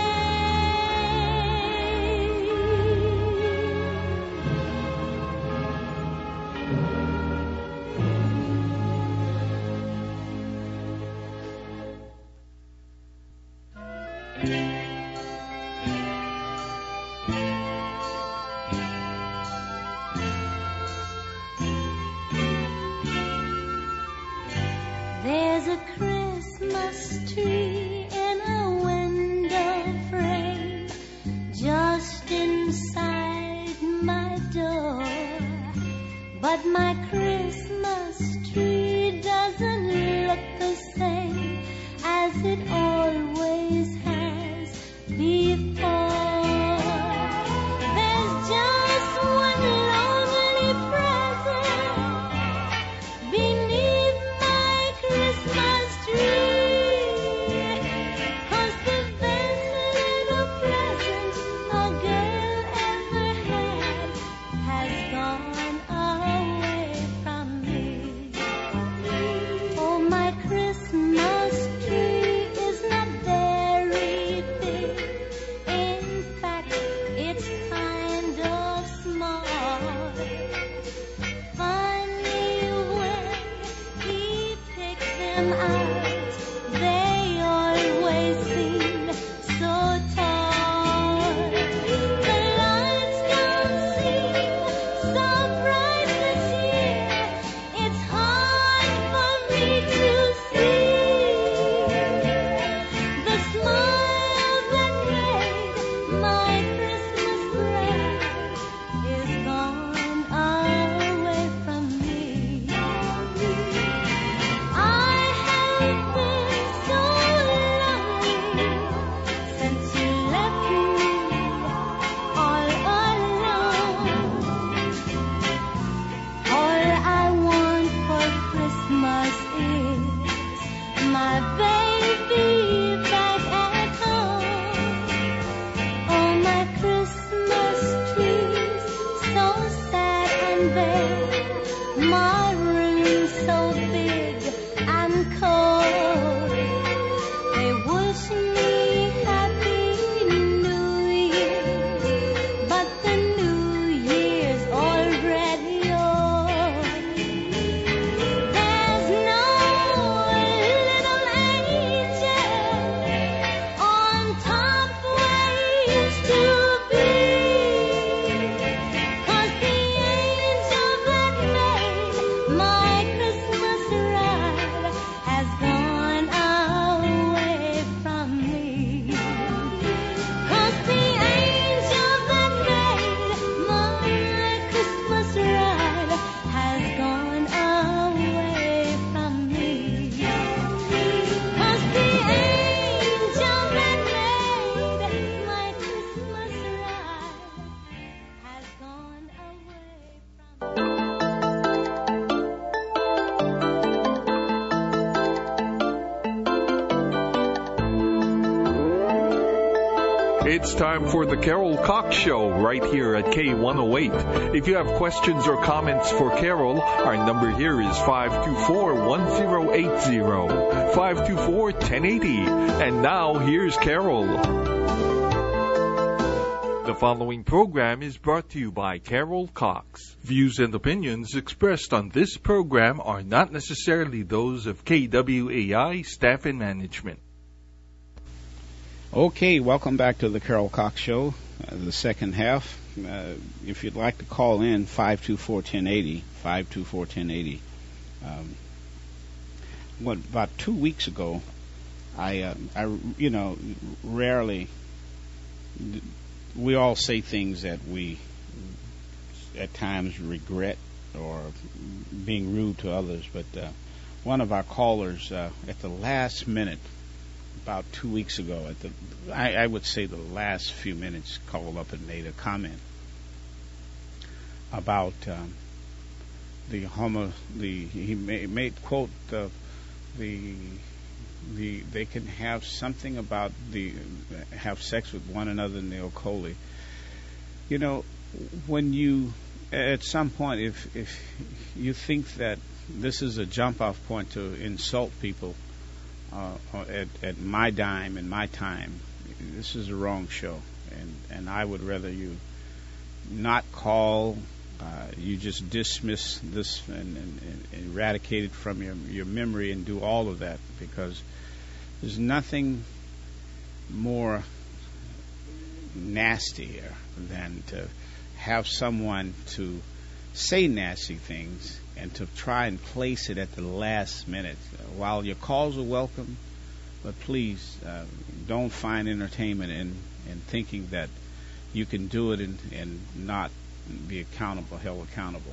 There's a Christmas tree in a window frame just inside my door. But my Christmas tree doesn't look the same as it always has before. There's just one lonely present beneath my Christmas tree. 'Cause the best little present a girl ever had has gone away from me. Oh, my Christmas tree is not very big. In fact, it's kind of small. Funny when he picks them out, they always seem so tall. The lights don't seem so bright this year. It's hard for me to see the smile that made my Christmas bright is gone away from me. I have been so lonely since you left me all alone. All I want for Christmas is my baby back at home. Oh, my Christmas tree's so sad and bare. My room's so big and cold. They wish me Happy New Year, but the New Year's already old. There's no little angel on top where he used to be. 'Cause the angel that made my Christmas ride has gone away from me. 'Cause the angel that made my Christmas ride has gone away from me. 'Cause the angel that made my Christmas ride has gone away from me. It's time for the Carol Cox Show right here at K108. If you have questions or comments for Carol, our number here is 524-1080, 524-1080. And now here's Carol. The following program is brought to you by Carol Cox. Views and opinions expressed on this program are not necessarily those of KWAI staff and management. Okay, welcome back to the Carol Cox Show, the second half. If you'd like to call in, 524-1080, 524-1080. About 2 weeks ago, I rarely, we all say things that we at times regret or being rude to others, but one of our callers at the last minute, about 2 weeks ago, I would say the last few minutes, called up and made a comment about he made quote they can have something about have sex with one another in the Ocolee. You know, when you at some point, if you think that this is a jump off point to insult people at my dime and my time, this is the wrong show, and I would rather you not call. You just dismiss this and eradicate it from your memory and do all of that, because there's nothing more nastier than to have someone to say nasty things and to try and place it at the last minute. While your calls are welcome, but please don't find entertainment in thinking that you can do it and not be held accountable.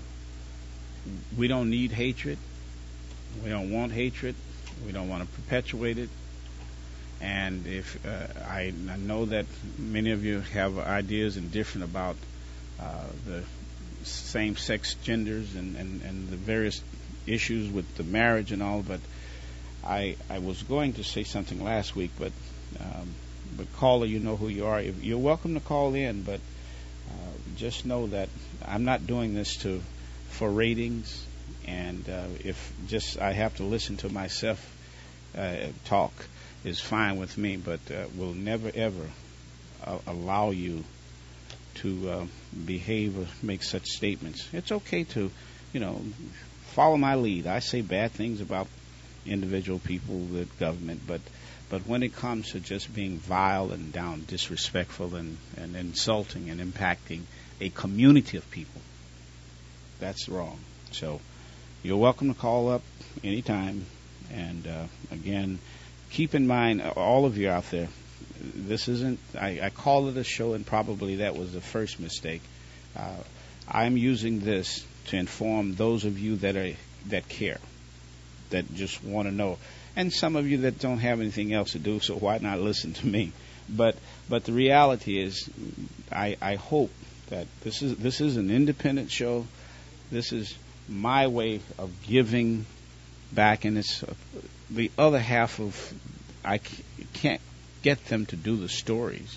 We don't need hatred. We don't want hatred. We don't want to perpetuate it. And if I know that many of you have ideas and different about the same-sex genders and the various issues with the marriage and all, but I was going to say something last week, but caller, you know who you are. You're welcome to call in, but just know that I'm not doing this for ratings, and if just I have to listen to myself talk is fine with me, but will never ever allow you to behave or make such statements. It's okay to, follow my lead. I say bad things about individual people, the government, but when it comes to just being vile and disrespectful and insulting and impacting a community of people, that's wrong. So you're welcome to call up anytime. And again, keep in mind, all of you out there, this isn't, I call it a show, and probably that was the first mistake. I'm using this to inform those of you that care, that just want to know. And some of you that don't have anything else to do, so why not listen to me? But the reality is, I hope that this is an independent show. This is my way of giving back, and it's the other half of I can't get them to do the stories,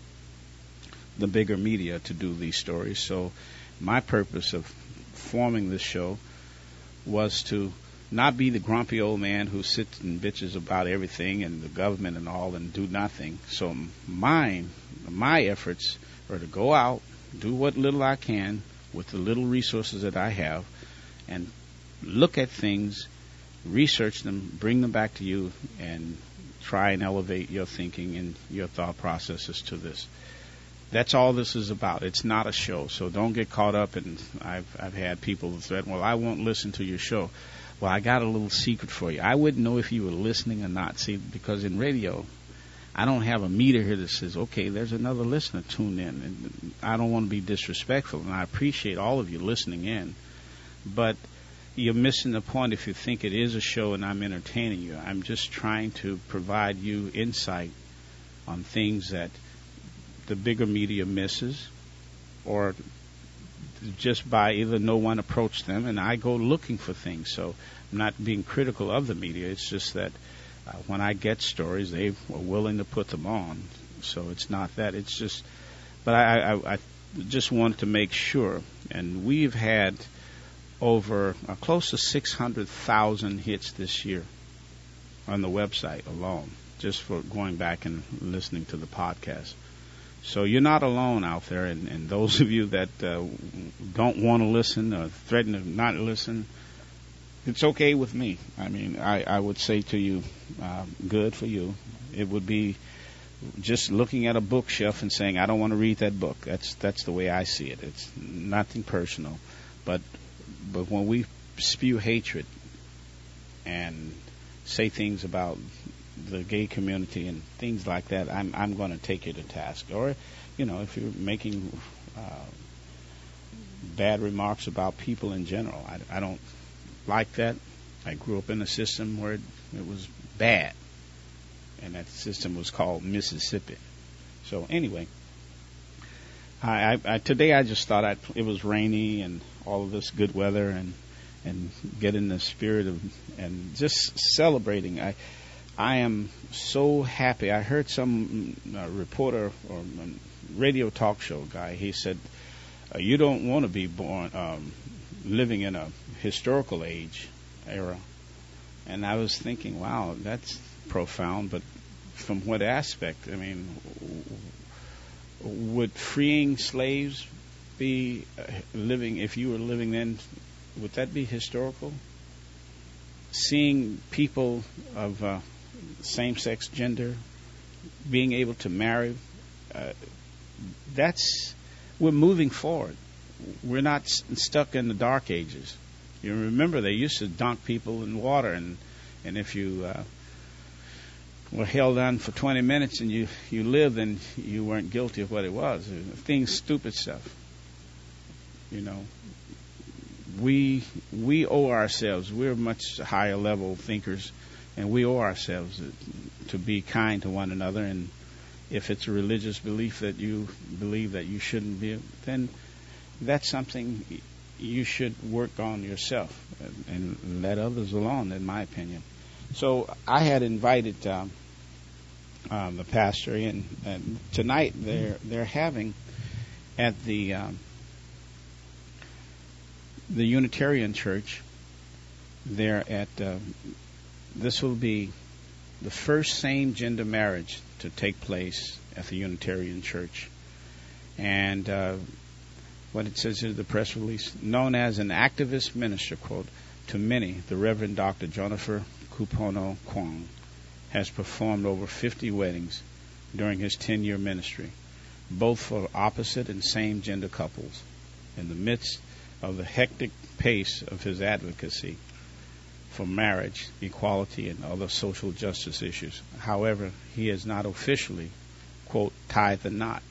the bigger media to do these stories. So my purpose of forming this show was to not be the grumpy old man who sits and bitches about everything and the government and all and do nothing. So my efforts are to go out, do what little I can with the little resources that I have, and look at things, research them, bring them back to you, and try and elevate your thinking and your thought processes to this. That's all this is about. It's not a show, so don't get caught up. And I've had people threaten, well, I won't listen to your show. Well, I got a little secret for you. I wouldn't know if you were listening or not. See, because in radio, I don't have a meter here that says, okay, there's another listener tuned in. And I don't want to be disrespectful, and I appreciate all of you listening in. But you're missing the point if you think it is a show and I'm entertaining you. I'm just trying to provide you insight on things that the bigger media misses, or just by either no one approached them, and I go looking for things. So I'm not being critical of the media. It's just that when I get stories, they are willing to put them on. So it's not that. It's just, but I just wanted to make sure. And we've had over close to 600,000 hits this year on the website alone, just for going back and listening to the podcast. So you're not alone out there, and those of you that don't want to listen or threaten to not listen, it's okay with me. I mean, I would say to you, good for you. It would be just looking at a bookshelf and saying, I don't want to read that book. That's the way I see it. It's nothing personal. But when we spew hatred and say things about the gay community and things like that, I'm going to take you to task. Or, if you're making bad remarks about people in general, I don't like that. I grew up in a system where it was bad, and that system was called Mississippi. So anyway, today I just thought it was rainy and all of this good weather and get in the spirit of and just celebrating. I am so happy. I heard some reporter or radio talk show guy. He said, "You don't want to be born living in a historical era." And I was thinking, wow, that's profound. But from what aspect? I mean, would freeing slaves be living? If you were living then, would that be historical? Seeing people of same-sex gender being able to marry, we're moving forward. We're not stuck in the dark ages. You remember they used to dunk people in water, and if you were held on for 20 minutes and you lived, then you weren't guilty of what it was. Things, stupid stuff. We owe ourselves. We're much higher level thinkers, and we owe ourselves to be kind to one another. And if it's a religious belief that you believe that you shouldn't be, then that's something you should work on yourself and let others alone, in my opinion. So I had invited the pastor in, and tonight they're having at the Unitarian Church. They're at this will be the first same-gender marriage to take place at the Unitarian Church, and what it says in the press release, known as an activist minister, quote, to many, the Reverend Dr. Jonathan Kupono Kwong has performed over 50 weddings during his 10-year ministry, both for opposite and same-gender couples, in the midst of the hectic pace of his advocacy for marriage, equality, and other social justice issues. However, he has not officially, quote, tied the knot,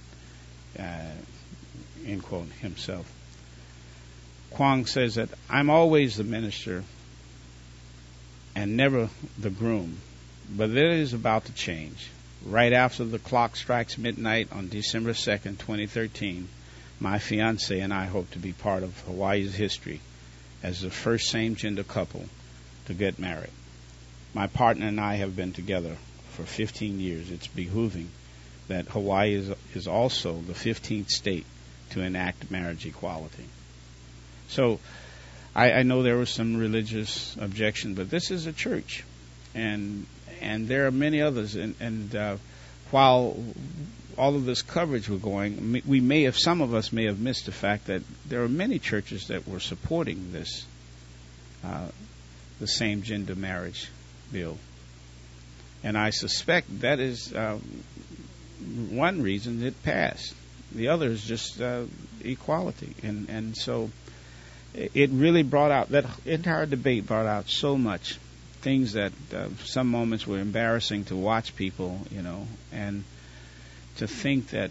end quote, himself. Kwong says that I'm always the minister and never the groom, but that is about to change. Right after the clock strikes midnight on December 2nd, 2013, my fiancé and I hope to be part of Hawaii's history as the first same-gender couple to get married. My partner and I have been together for 15 years. It's behooving that Hawaii is also the 15th state to enact marriage equality. So I know there was some religious objection, but this is a church, and there are many others. And while all of this coverage were going, some of us may have missed the fact that there are many churches that were supporting this, the same-gender marriage bill. And I suspect that is one reason it passed. The other is just equality. And so it really brought out, that entire debate brought out so much, things that some moments were embarrassing to watch people, and to think that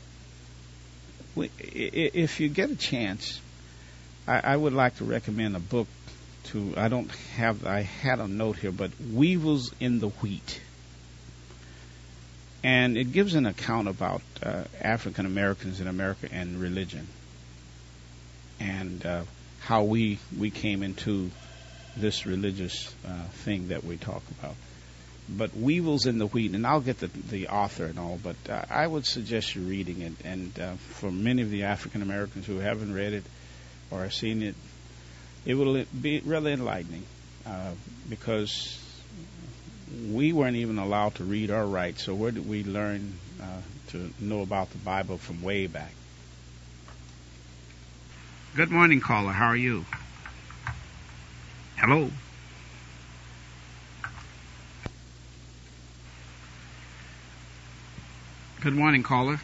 if you get a chance, I would like to recommend a book I had a note here, but Weevils in the Wheat. And it gives an account about African Americans in America and religion, and how we came into this religious thing that we talk about. But Weevils in the Wheat, and I'll get the author and all, but I would suggest you reading it. And for many of the African Americans who haven't read it or have seen it, it will be really enlightening, because we weren't even allowed to read or write. So where did we learn to know about the Bible from way back. Good morning, caller. How are you? Hello? Good morning, caller.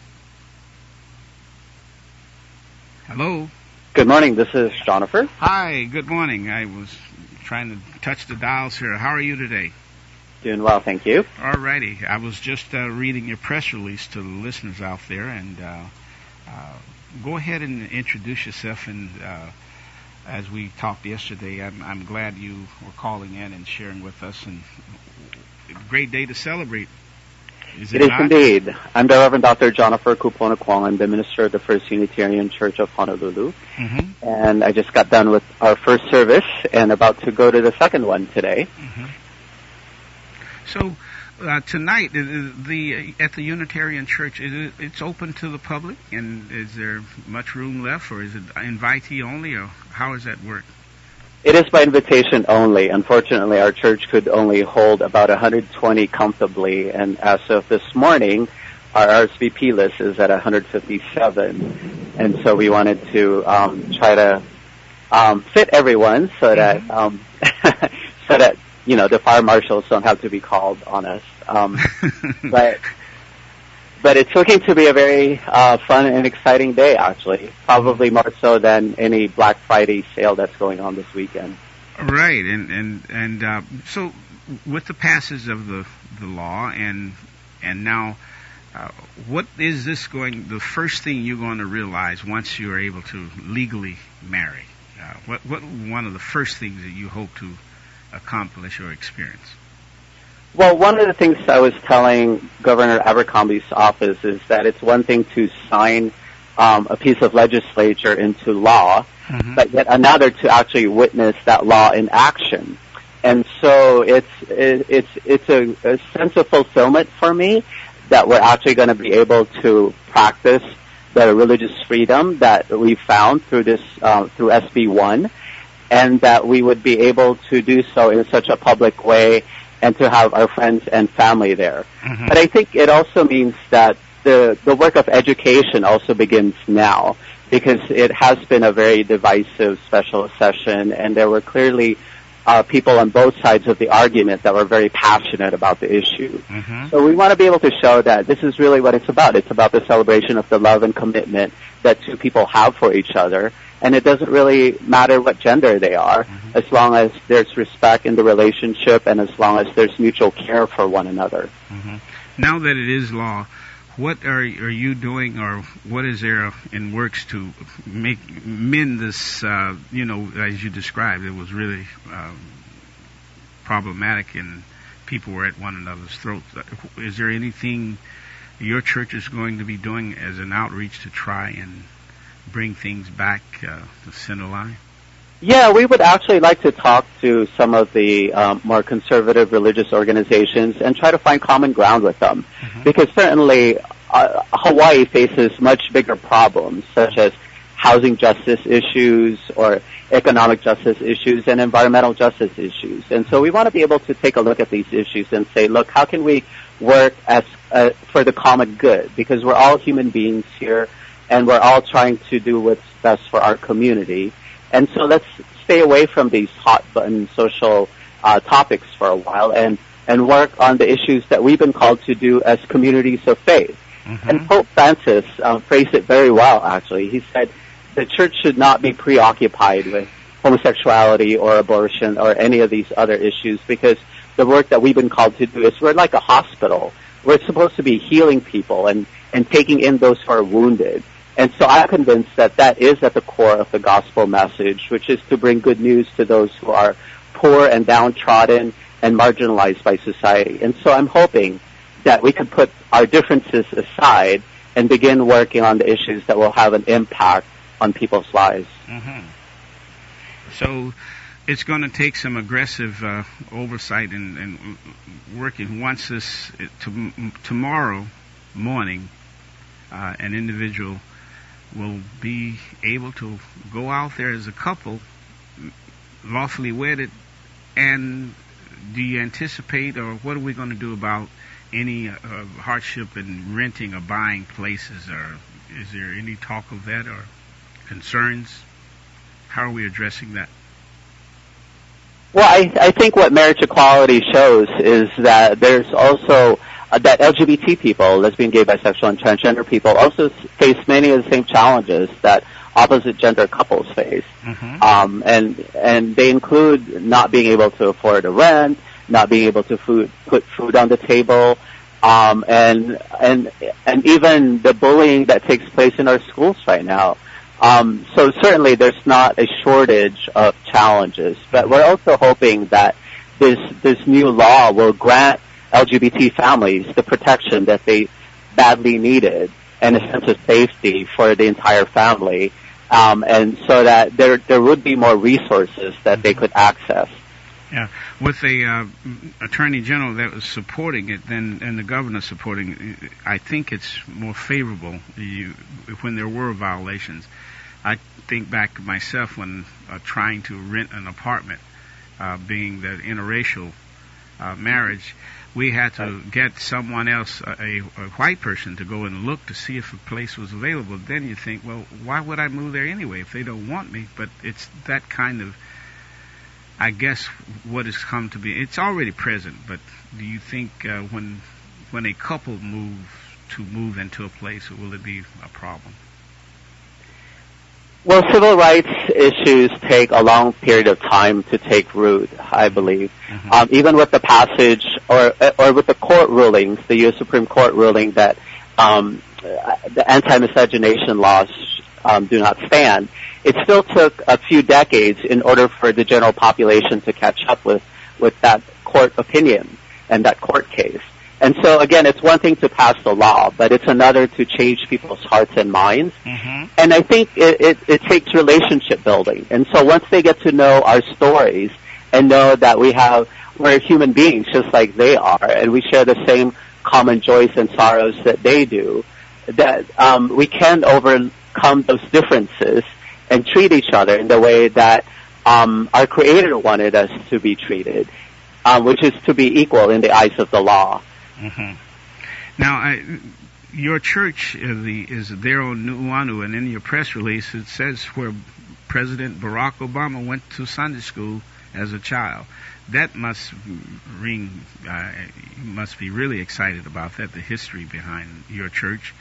Hello? Good morning. This is Jonathan. Hi, good morning. I was trying to touch the dials here. How are you today? Doing well, thank you. All righty. I was just reading your press release to the listeners out there, and go ahead and introduce yourself. And as we talked yesterday, I'm glad you were calling in and sharing with us, and a great day to celebrate. Is It is not? indeed. I'm the Reverend Dr. Jonathan Kupona Kwong. I'm the minister of the First Unitarian Church of Honolulu. Mm-hmm. And I just got done with our first service and about to go to the second one today. Mm-hmm. So tonight, at the Unitarian Church, it's open to the public, and is there much room left, or is it invitee only, or how does that work? It is by invitation only. Unfortunately, our church could only hold about 120 comfortably, and as of this morning, our RSVP list is at 157. And so we wanted to try to fit everyone so that so that the fire marshals don't have to be called on us. But it's looking to be a very fun and exciting day, actually. Probably more so than any Black Friday sale that's going on this weekend. Right, and so with the passage of the law and now, what is the first thing you're going to realize once you're able to legally marry? What one of the first things that you hope to accomplish or experience? Well, one of the things I was telling Governor Abercrombie's office is that it's one thing to sign a piece of legislature into law, mm-hmm. but yet another to actually witness that law in action. And so it's a sense of fulfillment for me that we're actually going to be able to practice the religious freedom that we found through this through SB 1, and that we would be able to do so in such a public way and to have our friends and family there. Mm-hmm. But I think it also means that the work of education also begins now, because it has been a very divisive special session, and there were clearly people on both sides of the argument that were very passionate about the issue. Mm-hmm. So we want to be able to show that this is really what it's about. It's about the celebration of the love and commitment that two people have for each other, and it doesn't really matter what gender they are, mm-hmm. as long as there's respect in the relationship and as long as there's mutual care for one another. Mm-hmm. Now that it is law, what are you doing, or what is there in works to mend this, as you described, it was really problematic and people were at one another's throats. Is there anything your church is going to be doing as an outreach to try and bring things back to center line? Yeah, we would actually like to talk to some of the more conservative religious organizations and try to find common ground with them. Mm-hmm. Because certainly Hawaii faces much bigger problems, such as housing justice issues or economic justice issues and environmental justice issues. And so we want to be able to take a look at these issues and say, look, how can we work as for the common good? Because we're all human beings here, and we're all trying to do what's best for our community. And so let's stay away from these hot-button social topics for a while and work on the issues that we've been called to do as communities of faith. Mm-hmm. And Pope Francis phrased it very well, actually. He said the church should not be preoccupied with homosexuality or abortion or any of these other issues, because the work that we've been called to do is we're like a hospital. We're supposed to be healing people and taking in those who are wounded. And so I'm convinced that that is at the core of the gospel message, which is to bring good news to those who are poor and downtrodden and marginalized by society. And so I'm hoping that we can put our differences aside and begin working on the issues that will have an impact on people's lives. Mm-hmm. So it's going to take some aggressive oversight and working. Once this, tomorrow morning, an individual will be able to go out there as a couple, lawfully wedded, and do you anticipate, or what are we going to do about any hardship in renting or buying places, or is there any talk of that or concerns? How are we addressing that? Well, I think what marriage equality shows is that there's also that LGBT people, lesbian, gay, bisexual, and transgender people also face many of the same challenges that opposite gender couples face. And they include not being able to afford a rent, not being able to put food on the table, and even the bullying that takes place in our schools right now. So certainly there's not a shortage of challenges, but we're also hoping that this new law will grant LGBT families the protection that they badly needed and a sense of safety for the entire family, and so that there would be more resources that they could access. Yeah, with the Attorney General that was supporting it, and the Governor supporting it, I think it's more favorable when there were violations. I think back myself when trying to rent an apartment, being the interracial marriage, we had to get someone else, a white person, to go and look to see if a place was available. Then you think, well, why would I move there anyway if they don't want me? But it's that kind of, I guess, what has come to be. It's already present, but do you think when a couple move into a place, will it be a problem? Well, civil rights issues take a long period of time to take root, I believe. Even with the passage or with the court rulings, the U.S. Supreme Court ruling that the anti-miscegenation laws do not stand, it still took a few decades in order for the general population to catch up with that court opinion and that court case. And so, again, it's one thing to pass the law, but it's another to change people's hearts and minds. And I think it takes relationship building. And so once they get to know our stories and know that we're human beings just like they are, and we share the same common joys and sorrows that they do, that we can overcome those differences and treat each other in the way that our Creator wanted us to be treated, which is to be equal in the eyes of the law. Now, your church is there on Nuuanu, and in your press release it says where President Barack Obama went to Sunday school as a child. That must ring. You must be really excited about that, the history behind your church.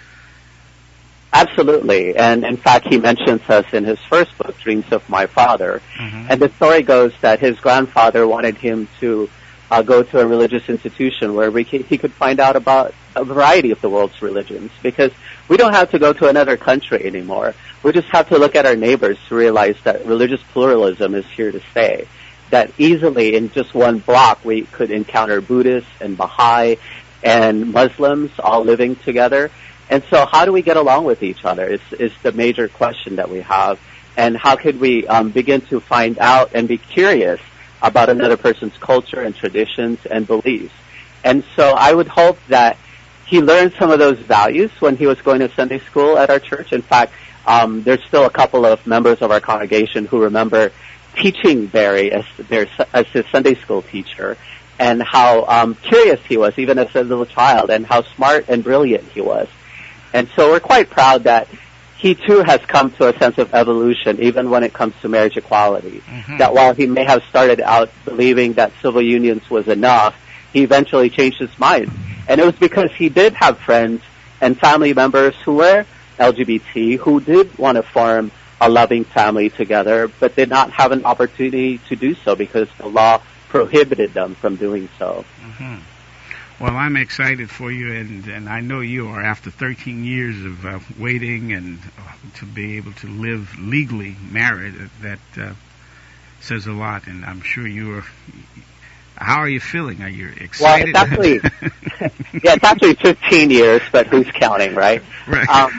Absolutely, and in fact, he mentions us in his first book, Dreams of My Father. And the story goes that his grandfather wanted him to go to a religious institution where he could find out about a variety of the world's religions, because we don't have to go to another country anymore. We just have to look at our neighbors to realize that religious pluralism is here to stay, that easily in just one block we could encounter Buddhists and Baha'i and Muslims all living together. And so how do we get along with each other is the major question that we have. And how could we begin to find out and be curious about another person's culture and traditions and beliefs? And so I would hope that he learned some of those values when he was going to Sunday school at our church. In fact, there's still a couple of members of our congregation who remember teaching Barry as his Sunday school teacher, and how curious he was, even as a little child, and how smart and brilliant he was. And so we're quite proud that he too has come to a sense of evolution, even when it comes to marriage equality. That while he may have started out believing that civil unions was enough, he eventually changed his mind. And it was because he did have friends and family members who were LGBT, who did want to form a loving family together, but did not have an opportunity to do so because the law prohibited them from doing so. Well, I'm excited for you, and I know you are, after 13 years of waiting and to be able to live legally married. That says a lot, and I'm sure you are. How are you feeling? Are you excited? Well, it's actually 15 years, but who's counting, right? Right.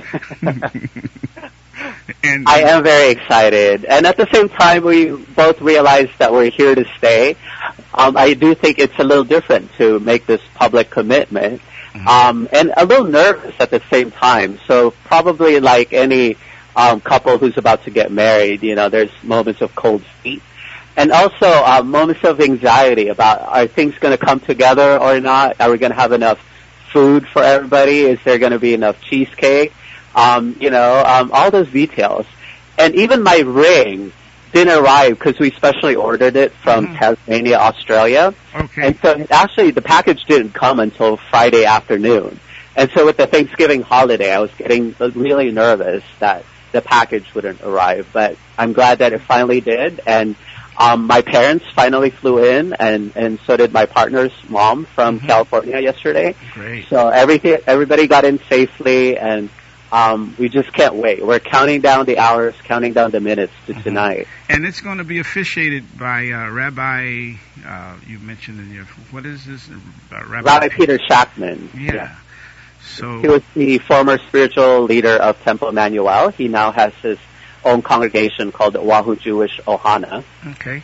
And I am very excited. And at the same time, we both realize that we're here to stay. I do think it's a little different to make this public commitment, and a little nervous at the same time. So probably like any couple who's about to get married, there's moments of cold feet. And also moments of anxiety about, are things going to come together or not? Are we going to have enough food for everybody? Is there going to be enough cheesecake? All those details. And even my ring didn't arrive because we specially ordered it from Tasmania, Australia. Okay. And so actually the package didn't come until Friday afternoon. And so with the Thanksgiving holiday, I was getting really nervous that the package wouldn't arrive. But I'm glad that it finally did. And my parents finally flew in, and so did my partner's mom from California yesterday. Great. So everybody got in safely, and we just can't wait. We're counting down the hours, counting down the minutes to tonight. And it's going to be officiated by Rabbi, you mentioned in your, what is this? Rabbi Peter Shackman. Yeah. So he was the former spiritual leader of Temple Emmanuel. He now has his own congregation called the Oahu Jewish Ohana. Okay.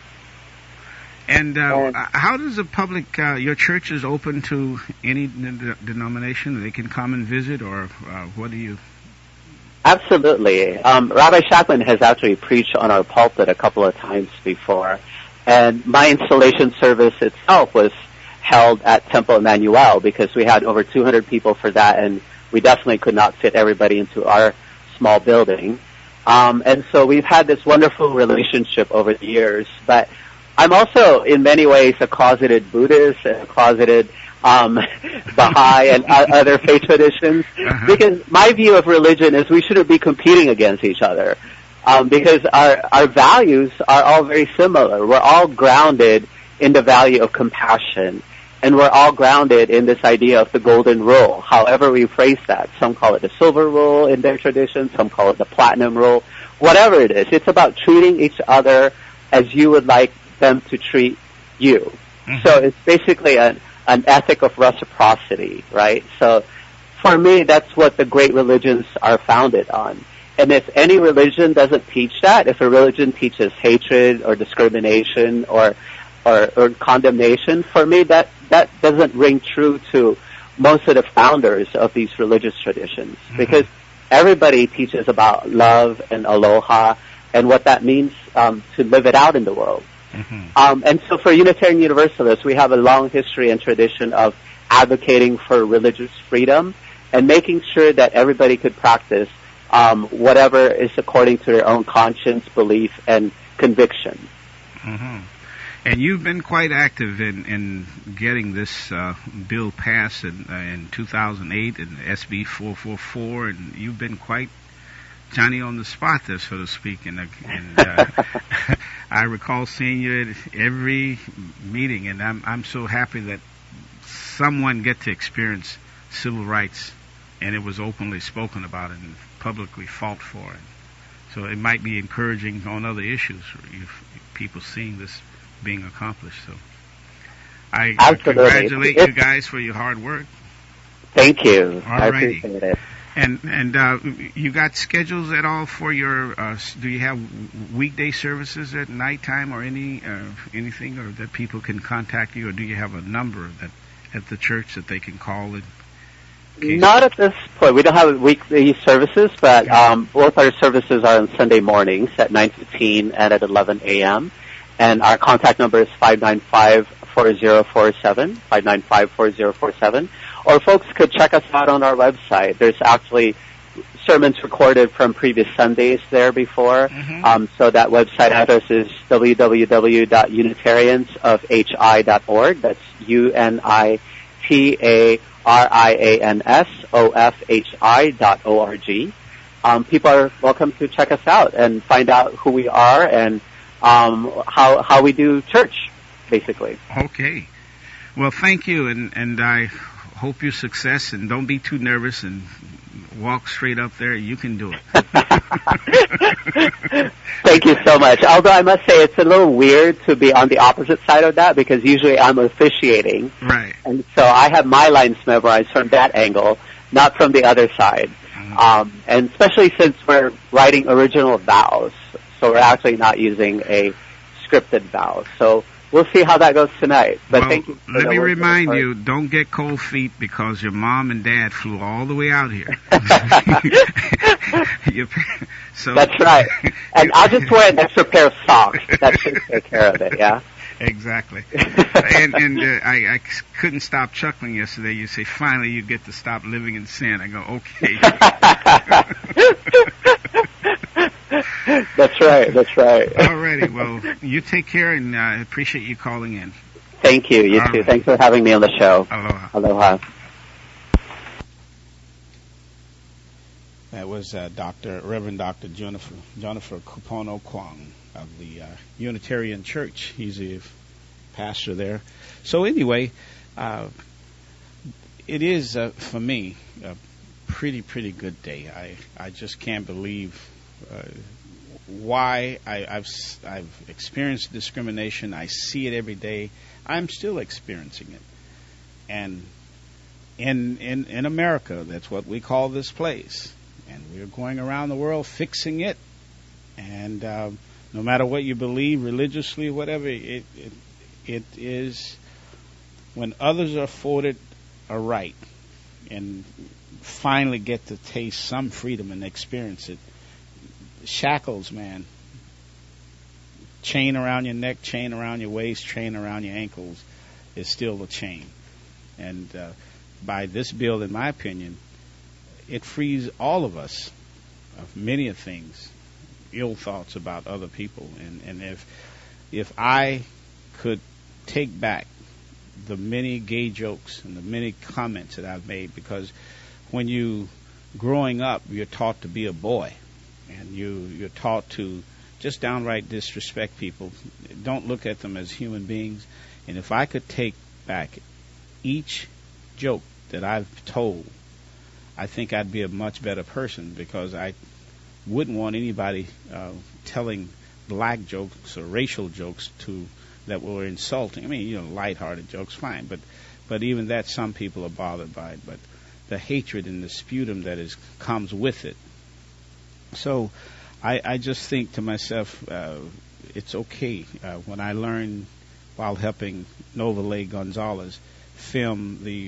And how does the public, your church is open to any denomination? They can come and visit, or what do you? Absolutely. Rabbi Shackman has actually preached on our pulpit a couple of times before, and my installation service itself was held at Temple Emmanuel because we had over 200 people for that, and we definitely could not fit everybody into our small building. And so we've had this wonderful relationship over the years, but I'm also in many ways a closeted Buddhist and a closeted Baha'i and other faith traditions, because my view of religion is we shouldn't be competing against each other, because our values are all very similar. We're all grounded in the value of compassion, and we're all grounded in this idea of the golden rule, however we phrase that. Some call it the silver rule in their tradition, some call it the platinum rule. Whatever it is, it's about treating each other as you would like them to treat you. So it's basically an ethic of reciprocity, right? So for me, that's what the great religions are founded on. And if any religion doesn't teach that, if a religion teaches hatred or discrimination or condemnation, for me that doesn't ring true to most of the founders of these religious traditions, because everybody teaches about love and aloha and what that means to live it out in the world. And so for Unitarian Universalists, we have a long history and tradition of advocating for religious freedom and making sure that everybody could practice whatever is according to their own conscience, belief, and conviction. And you've been quite active in getting this bill passed in 2008 in SB 444, and you've been quite Johnny on the spot there, so to speak. And I recall seeing you at every meeting, and I'm so happy that someone get to experience civil rights, and it was openly spoken about and publicly fought for. And so it might be encouraging on other issues for people seeing this being accomplished. So I congratulate you guys for your hard work. Thank you. I Alrighty. appreciate it. And you got schedules at all for your? Do you have weekday services at nighttime or anything, or that people can contact you, or do you have a number that at the church that they can call it? Not at this point. We don't have weekly services, but both our services are on Sunday mornings at 9:15 and at 11 a.m. And our contact number is 595-4047, 595-4047. Or folks could check us out on our website. There's actually sermons recorded from previous Sundays there before. So that website address is www.unitariansofhi.org. That's UNITARIANSOFHI.org. People are welcome to check us out and find out who we are and how we do church, basically. Okay. Well, thank you, and I hope your success, and don't be too nervous and walk straight up there. You can do it. Thank you so much. Although I must say it's a little weird to be on the opposite side of that, because usually I'm officiating. Right. And so I have my lines memorized from that angle, not from the other side. And especially since we're writing original vows, so we're actually not using a scripted vow. So we'll see how that goes tonight. But thank you. Let me remind you, don't get cold feet because your mom and dad flew all the way out here. You- so That's right. And I'll just wear an extra pair of socks. That should take care of it, yeah? Exactly. and I couldn't stop chuckling yesterday. You say, finally you get to stop living in sin. I go, okay. That's right. Alrighty, well, you take care, and I appreciate you calling in. Thank you. You All too. right. Thanks for having me on the show. Aloha. Aloha. That was Reverend Dr. Jennifer Kupono Kwong of the Unitarian Church. He's a pastor there. So anyway, it is, for me, a pretty good day. I just can't believe why I've experienced discrimination. I see it every day. I'm still experiencing it. And in America, that's what we call this place. And we're going around the world fixing it. And no matter what you believe religiously, whatever, it is when others are afforded a right and finally get to taste some freedom and experience it. Shackles, man. Chain around your neck, chain around your waist, chain around your ankles is still a chain. And by this bill, in my opinion, it frees all of us of many of things, ill thoughts about other people. And if I could take back the many gay jokes and the many comments that I've made, because when you growing up, you're taught to be a boy, and you're taught to just downright disrespect people. Don't look at them as human beings. And if I could take back each joke that I've told, I think I'd be a much better person, because I wouldn't want anybody telling black jokes or racial jokes that were insulting. I mean, lighthearted jokes, fine, but even that, some people are bothered by it. But the hatred and the sputum that comes with it. So I just think to myself, it's okay. When I learned while helping Novalee Gonzalez film the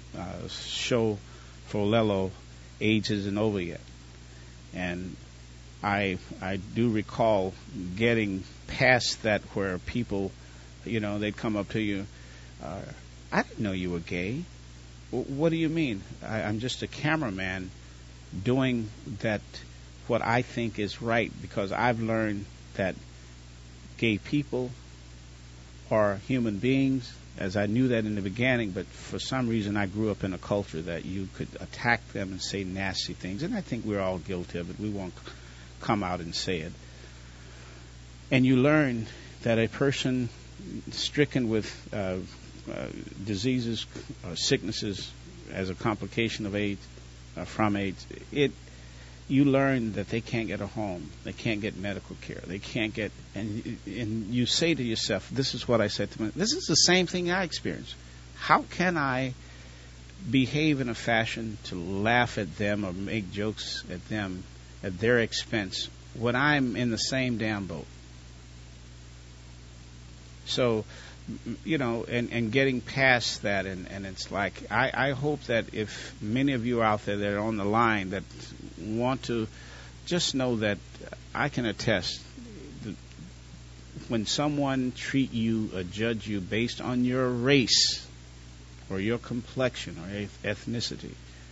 show for Lello, AIDS Isn't Over Yet. And I do recall getting past that, where people, they'd come up to you, I didn't know you were gay. What do you mean? I'm just a cameraman doing that, what I think is right, because I've learned that gay people are human beings, as I knew that in the beginning, but for some reason I grew up in a culture that you could attack them and say nasty things, and I think we're all guilty of it. We won't come out and say it. And you learn that a person stricken with diseases or sicknesses as a complication of AIDS, from AIDS, you learn that they can't get a home, they can't get medical care, they can't get, and you say to yourself, this is what I said to myself, this is the same thing I experienced. How can I behave in a fashion to laugh at them or make jokes at them at their expense when I'm in the same damn boat? So, and getting past that, and it's like, I hope that if many of you out there that are on the line that want to just know that I can attest that when someone treat you or judge you based on your race or your complexion or ethnicity,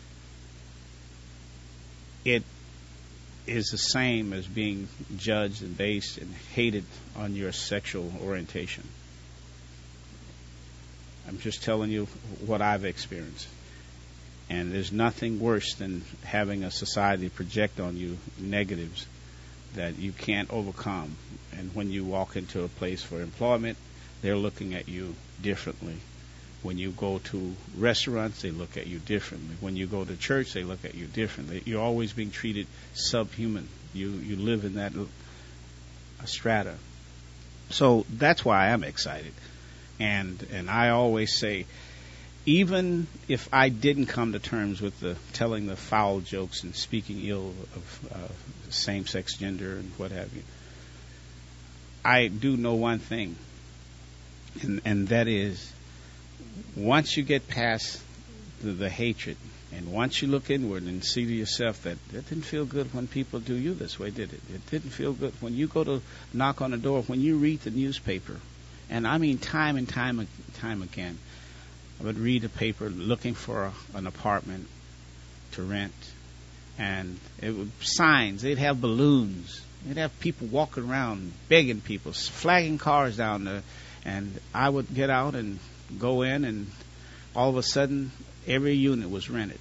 it is the same as being judged and based and hated on your sexual orientation. I'm just telling you what I've experienced. And there's nothing worse than having a society project on you negatives that you can't overcome. And when you walk into a place for employment, they're looking at you differently. When you go to restaurants, they look at you differently. When you go to church, they look at you differently. You're always being treated subhuman. You live in that strata. So that's why I'm excited. And I always say, even if I didn't come to terms with telling the foul jokes and speaking ill of same-sex gender and what have you, I do know one thing, and that is, once you get past the hatred And once you look inward and see to yourself that it didn't feel good when people do you this way, did it? It didn't feel good when you go to knock on the door, when you read the newspaper. And I mean time and time again, I would read a paper looking for an apartment to rent. And it would signs, they'd have balloons. They'd have people walking around begging people, flagging cars down there. And I would get out and go in, and all of a sudden, every unit was rented.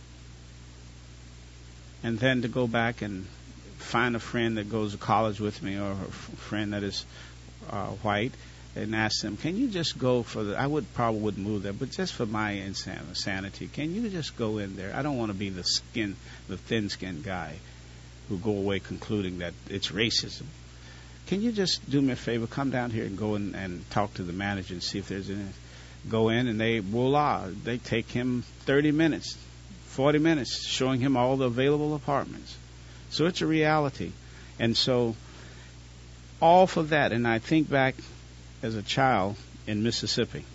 And then to go back and find a friend that goes to college with me, or a friend that is white, and ask them, can you just go for I probably wouldn't move there, but just for my sanity, can you just go in there? I don't want to be the thin-skinned guy who go away concluding that it's racism. Can you just do me a favor, come down here and go in and talk to the manager and see if there's any. Go in, and they take him 30 minutes, 40 minutes, showing him all the available apartments. So it's a reality. And so all for that, and I think back as a child in Mississippi,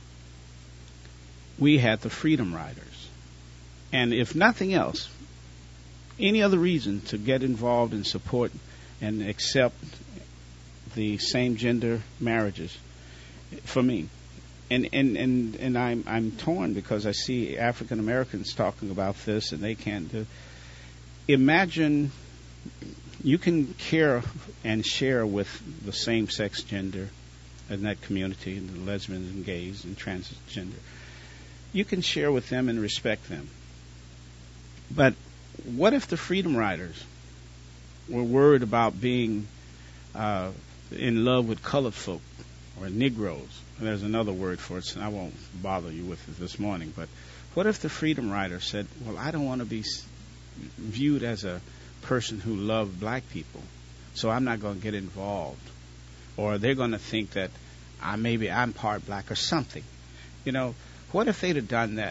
we had the Freedom Riders. And if nothing else, any other reason to get involved and support and accept the same gender marriages for me. And I'm torn because I see African Americans talking about this, and they can't do. Imagine you can care and share with the same-sex gender in that community, and the lesbians and gays and transgender. You can share with them and respect them. But what if the Freedom Riders were worried about being in love with colored folk or Negroes? There's another word for it, so I won't bother you with it this morning. But what if the Freedom Rider said, well, I don't want to be viewed as a person who loved black people, so I'm not going to get involved. Or they're going to think that maybe I'm part black or something. You know, what if they'd have done that?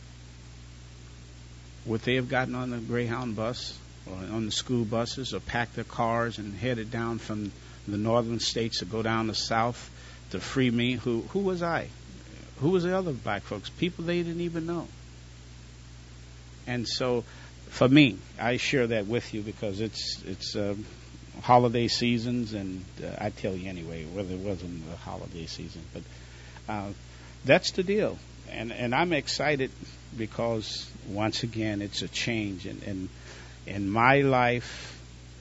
Would they have gotten on the Greyhound bus or on the school buses or packed their cars and headed down from the northern states to go down the south to free me? Who was I? Who was the other black folks? People they didn't even know. And so, for me, I share that with you because it's holiday seasons, and I tell you anyway, whether it wasn't the holiday season, but that's the deal. And I'm excited because once again, it's a change. And in my life,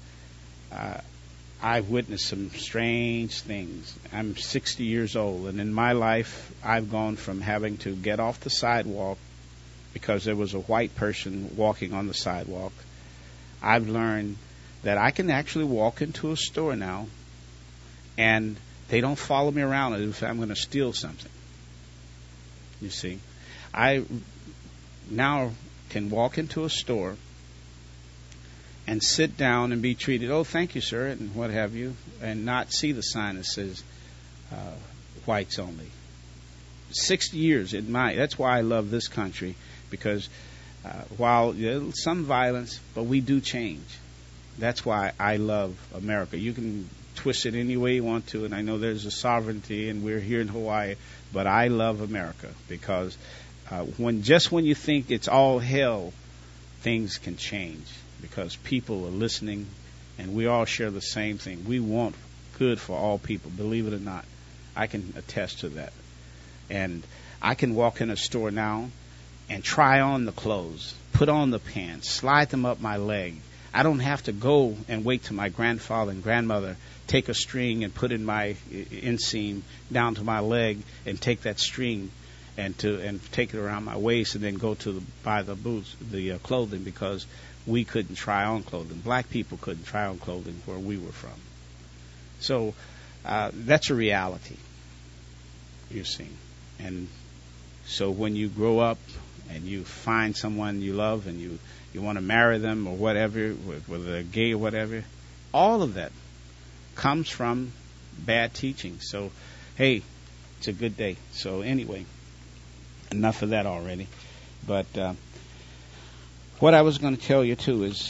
I've witnessed some strange things. I'm 60 years old, and in my life, I've gone from having to get off the sidewalk because there was a white person walking on the sidewalk. I've learned that I can actually walk into a store now, and they don't follow me around if I'm going to steal something. You see, I now can walk into a store and sit down and be treated, oh, thank you, sir, and what have you, and not see the sign that says whites only. 60 years that's why I love this country, because while there's some violence, but we do change. That's why I love America. You can twist it any way you want to, and I know there's a sovereignty, and we're here in Hawaii, but I love America because when you think it's all hell, things can change because people are listening, and we all share the same thing. We want good for all people, believe it or not. I can attest to that. And I can walk in a store now and try on the clothes, put on the pants, slide them up my leg. I don't have to go and wait till my grandfather and grandmother take a string and put in my inseam down to my leg and take that string and take it around my waist and then go to buy the boots, the clothing, because we couldn't try on clothing. Black people couldn't try on clothing where we were from. So that's a reality, you see. And so when you grow up and you find someone you love and you want to marry them or whatever, whether they're gay or whatever, all of that comes from bad teaching. So, hey, it's a good day. So anyway, enough of that already. But what I was going to tell you, too, is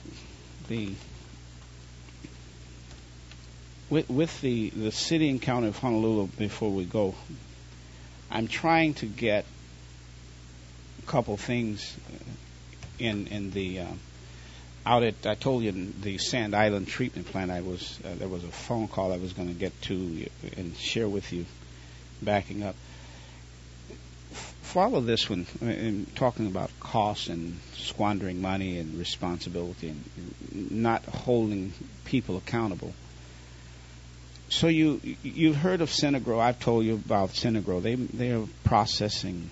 with the city and county of Honolulu, before we go, I'm trying to get a couple things in the out at, I told you, in the Sand Island treatment plant. There was a phone call I was going to get to and share with you. Backing up, follow this one in talking about costs and squandering money and responsibility and not holding people accountable. So you've heard of Synagro. I've told you about Synagro. They are processing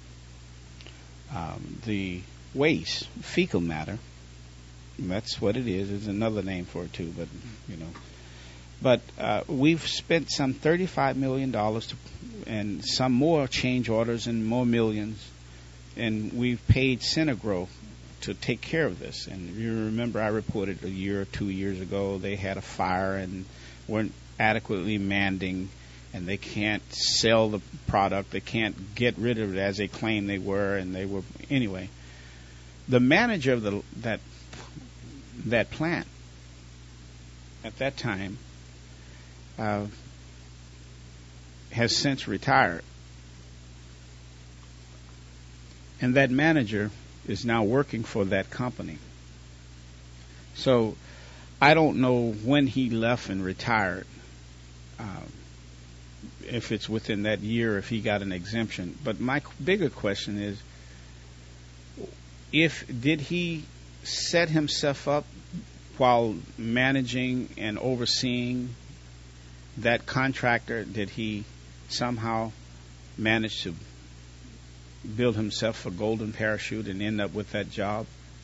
the waste, fecal matter. That's what it is. There's another name for it too, but you know. But we've spent some $35 million and some more change orders and more millions, and we've paid Synagro to take care of this. And you remember I reported a year or 2 years ago they had a fire and weren't adequately manding, and they can't sell the product. They can't get rid of it as they claim they were, and they were anyway. The manager of that plant at that time has since retired, and that manager is now working for that company. So I don't know when he left and retired, if it's within that year, if he got an exemption. But my bigger question is, did he set himself up while managing and overseeing that contractor? Did he somehow manage to build himself a golden parachute and end up with that job?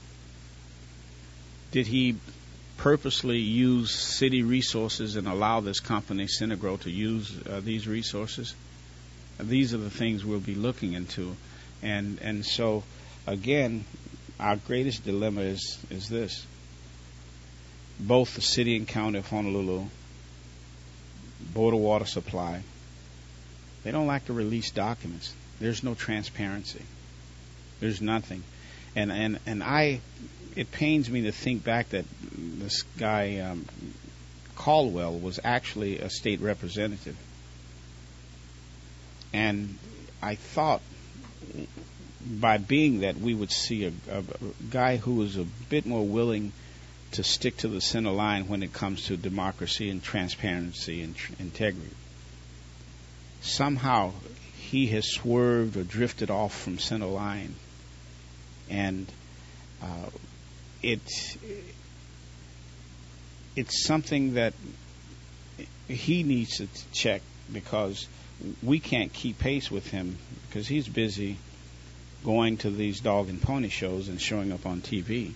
Did he purposely use city resources and allow this company, Synagro, to use these resources? These are the things we'll be looking into. And so, again, our greatest dilemma is this. Both the city and county of Honolulu, Board of Water Supply, they don't like to release documents. There's no transparency. There's nothing. And it pains me to think back that this guy, Caldwell, was actually a state representative. And I thought by being that we would see a guy who was a bit more willing to stick to the center line when it comes to democracy and transparency and integrity. Somehow he has swerved or drifted off from center line, and it's something that he needs to check, because we can't keep pace with him because he's busy going to these dog and pony shows and showing up on TV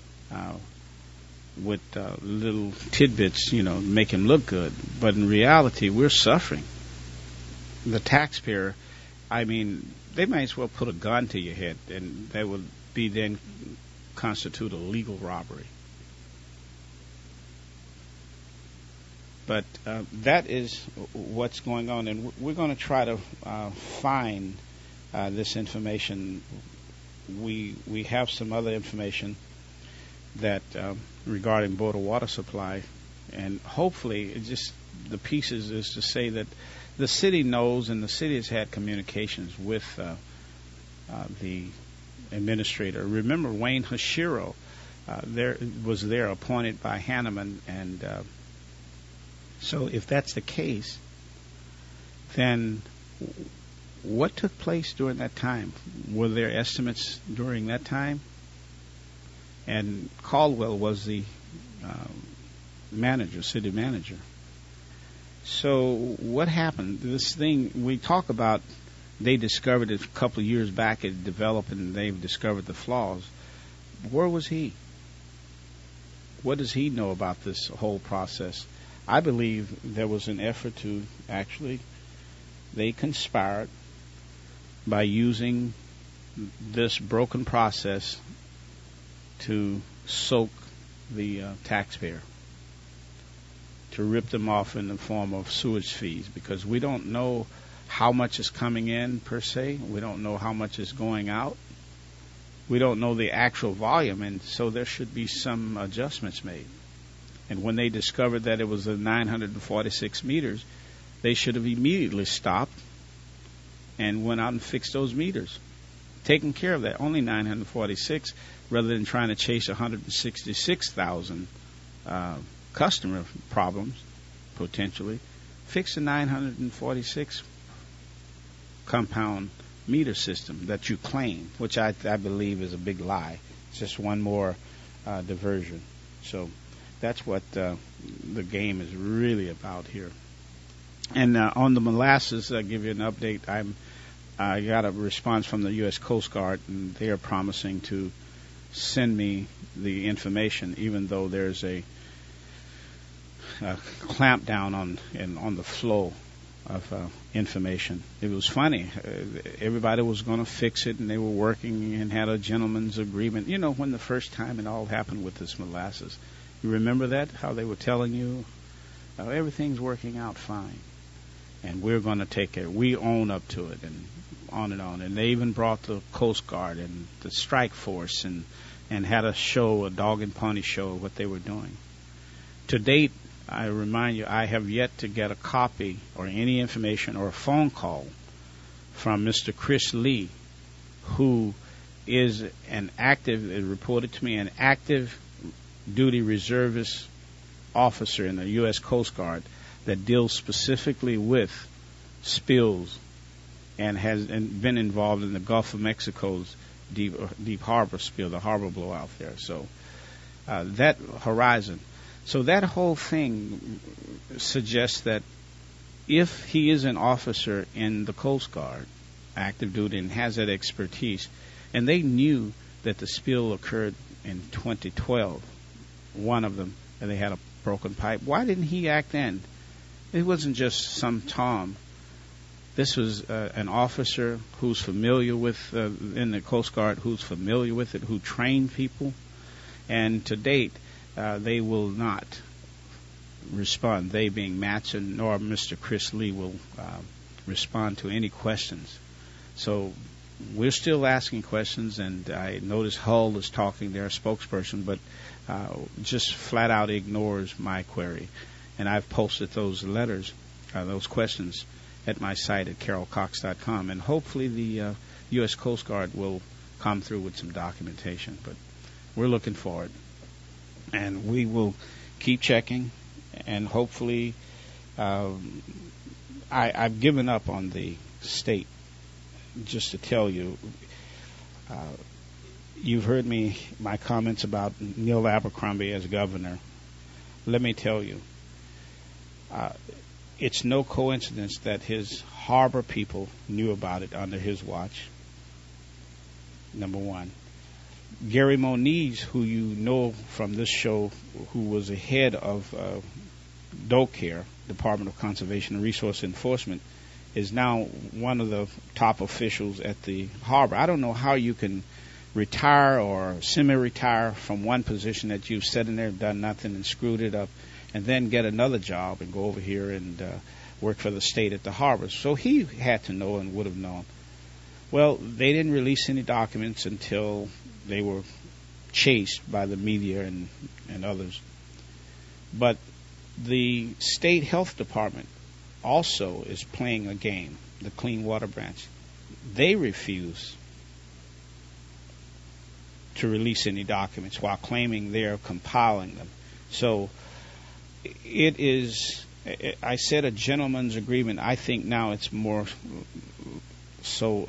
with little tidbits, make him look good. But in reality, we're suffering. The taxpayer, they might as well put a gun to your head, and that would be then constitute a legal robbery. But that is what's going on, and we're going to try to find this information. We have some other information that regarding Board of Water Supply, and hopefully it's just the pieces is to say that the city knows, and the city has had communications with the administrator. Remember, Wayne Hashiro was there appointed by Hanneman, and so if that's the case, then what took place during that time? Were there estimates during that time? And Caldwell was the city manager. So what happened? This thing we talk about, they discovered it a couple of years back, it developed, and they've discovered the flaws. Where was he? What does he know about this whole process? I believe there was an effort to they conspired by using this broken process to soak the taxpayer, to rip them off in the form of sewage fees, because we don't know how much is coming in per se. We don't know how much is going out. We don't know the actual volume, and so there should be some adjustments made. And when they discovered that it was 946 meters, they should have immediately stopped and went out and fixed those meters. taken care of that. Only 946, rather than trying to chase 166,000 customer problems, potentially. Fix the 946 compound meter system that you claim, which I believe is a big lie. It's just one more diversion. So that's what the game is really about here. And on the molasses, I'll give you an update. I got a response from the U.S. Coast Guard, and they are promising to send me the information, even though there's a clamp down on the flow of information. It was funny. Everybody was going to fix it, and they were working and had a gentleman's agreement. You know, when the first time it all happened with this molasses. You remember that? How they were telling you, everything's working out fine, and we're going to take care. We own up to it, and on and on. And they even brought the Coast Guard and the strike force and had a show, a dog and pony show of what they were doing. To date, I remind you, I have yet to get a copy or any information or a phone call from Mr. Chris Lee, who is an active, it reported to me, an active duty reservist officer in the U.S. Coast Guard that deals specifically with spills and has been involved in the Gulf of Mexico's deep harbor spill, the harbor blowout there. So that horizon. So that whole thing suggests that if he is an officer in the Coast Guard, active duty, and has that expertise, and they knew that the spill occurred in 2012, one of them, and they had a broken pipe, why didn't he act then? It wasn't just some Tom. This was an officer who's familiar with, in the Coast Guard, who's familiar with it, who trained people, and to date, they will not respond. They being Matson nor Mr. Chris Lee will respond to any questions. So we're still asking questions, and I notice Hull is talking, their spokesperson, but just flat out ignores my query. And I've posted those letters, those questions, at my site at carolcox.com, and hopefully the U.S. Coast Guard will come through with some documentation. But we're looking for it. And we will keep checking, and hopefully I've given up on the state. Just to tell you, you've heard my comments about Neil Abercrombie as governor. Let me tell you, it's no coincidence that his harbor people knew about it under his watch, number one. Gary Moniz, who you know from this show, who was the head of DOCARE, Department of Conservation and Resource Enforcement, is now one of the top officials at the harbor. I don't know how you can retire or semi-retire from one position that you've sat in there and done nothing and screwed it up, and then get another job and go over here and work for the state at the harbor. So he had to know and would have known. Well, they didn't release any documents until they were chased by the media and others. But the state health department also is playing a game, the Clean Water Branch. They refuse to release any documents while claiming they're compiling them. So it is, I said a gentleman's agreement. I think now it's more so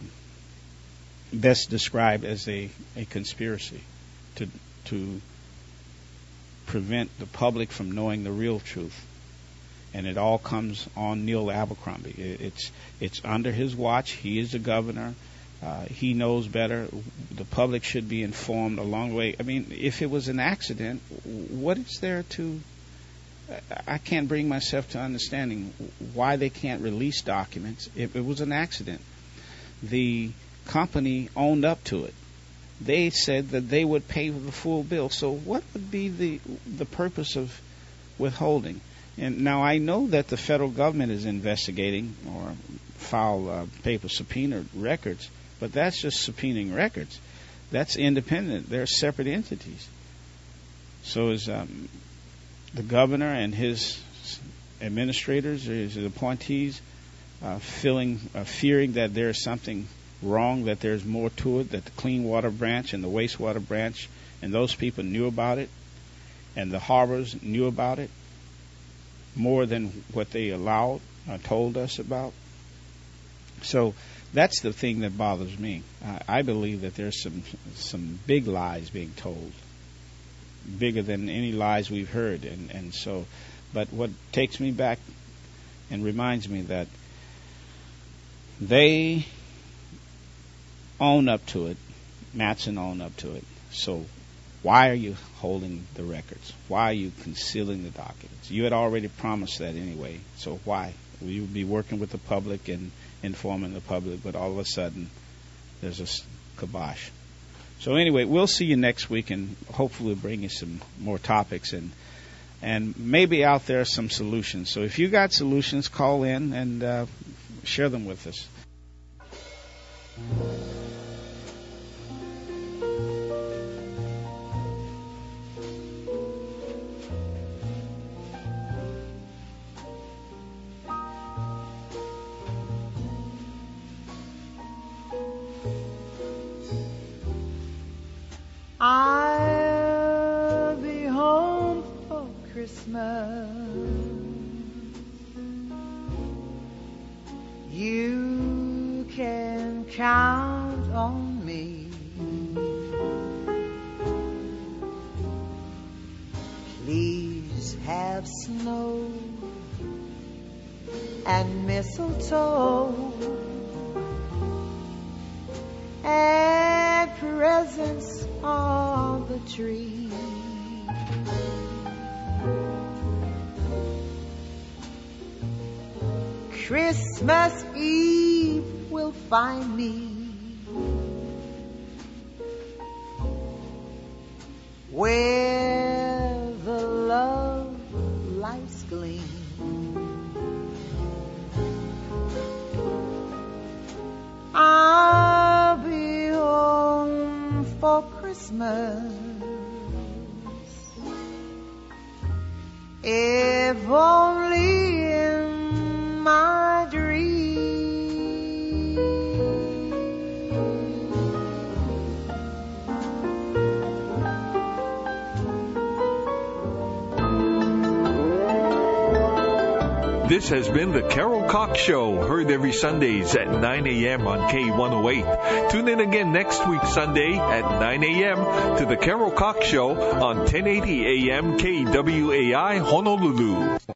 best described as a conspiracy to prevent the public from knowing the real truth. And it all comes on Neil Abercrombie. It's under his watch. He is the governor. He knows better. The public should be informed along the way. I mean, if it was an accident, what is there to... I can't bring myself to understanding why they can't release documents. If it was an accident, the company owned up to it. They said that they would pay the full bill. So what would be the purpose of withholding? And now I know that the federal government is investigating or file paper subpoena records, but that's just subpoenaing records. That's independent. They're separate entities. So is the governor and his administrators, his appointees, fearing that there's something wrong, that there's more to it, that the clean water branch and the wastewater branch and those people knew about it, and the harbors knew about it more than what they allowed or told us about. So that's the thing that bothers me. I believe that there's some big lies being told, bigger than any lies we've heard. And so, but what takes me back and reminds me that they own up to it. Matson owned up to it. So why are you holding the records? Why are you concealing the documents? You had already promised that anyway. So why? We would be working with the public and informing the public, but all of a sudden there's a kibosh. So anyway, we'll see you next week, and hopefully bring you some more topics and maybe out there some solutions. So if you got solutions, call in and share them with us. I'll be home for Christmas. You can count on me. Please have snow and mistletoe and presents on the tree. Christmas Eve will find me where the love lights gleam. I'll be home for Christmas, if only in my dream. This has been the Carol Cox Show, heard every Sundays at 9 a.m. on K108. Tune in again next week Sunday at 9 a.m. to the Carol Cox Show on 1080 a.m. KWAI Honolulu.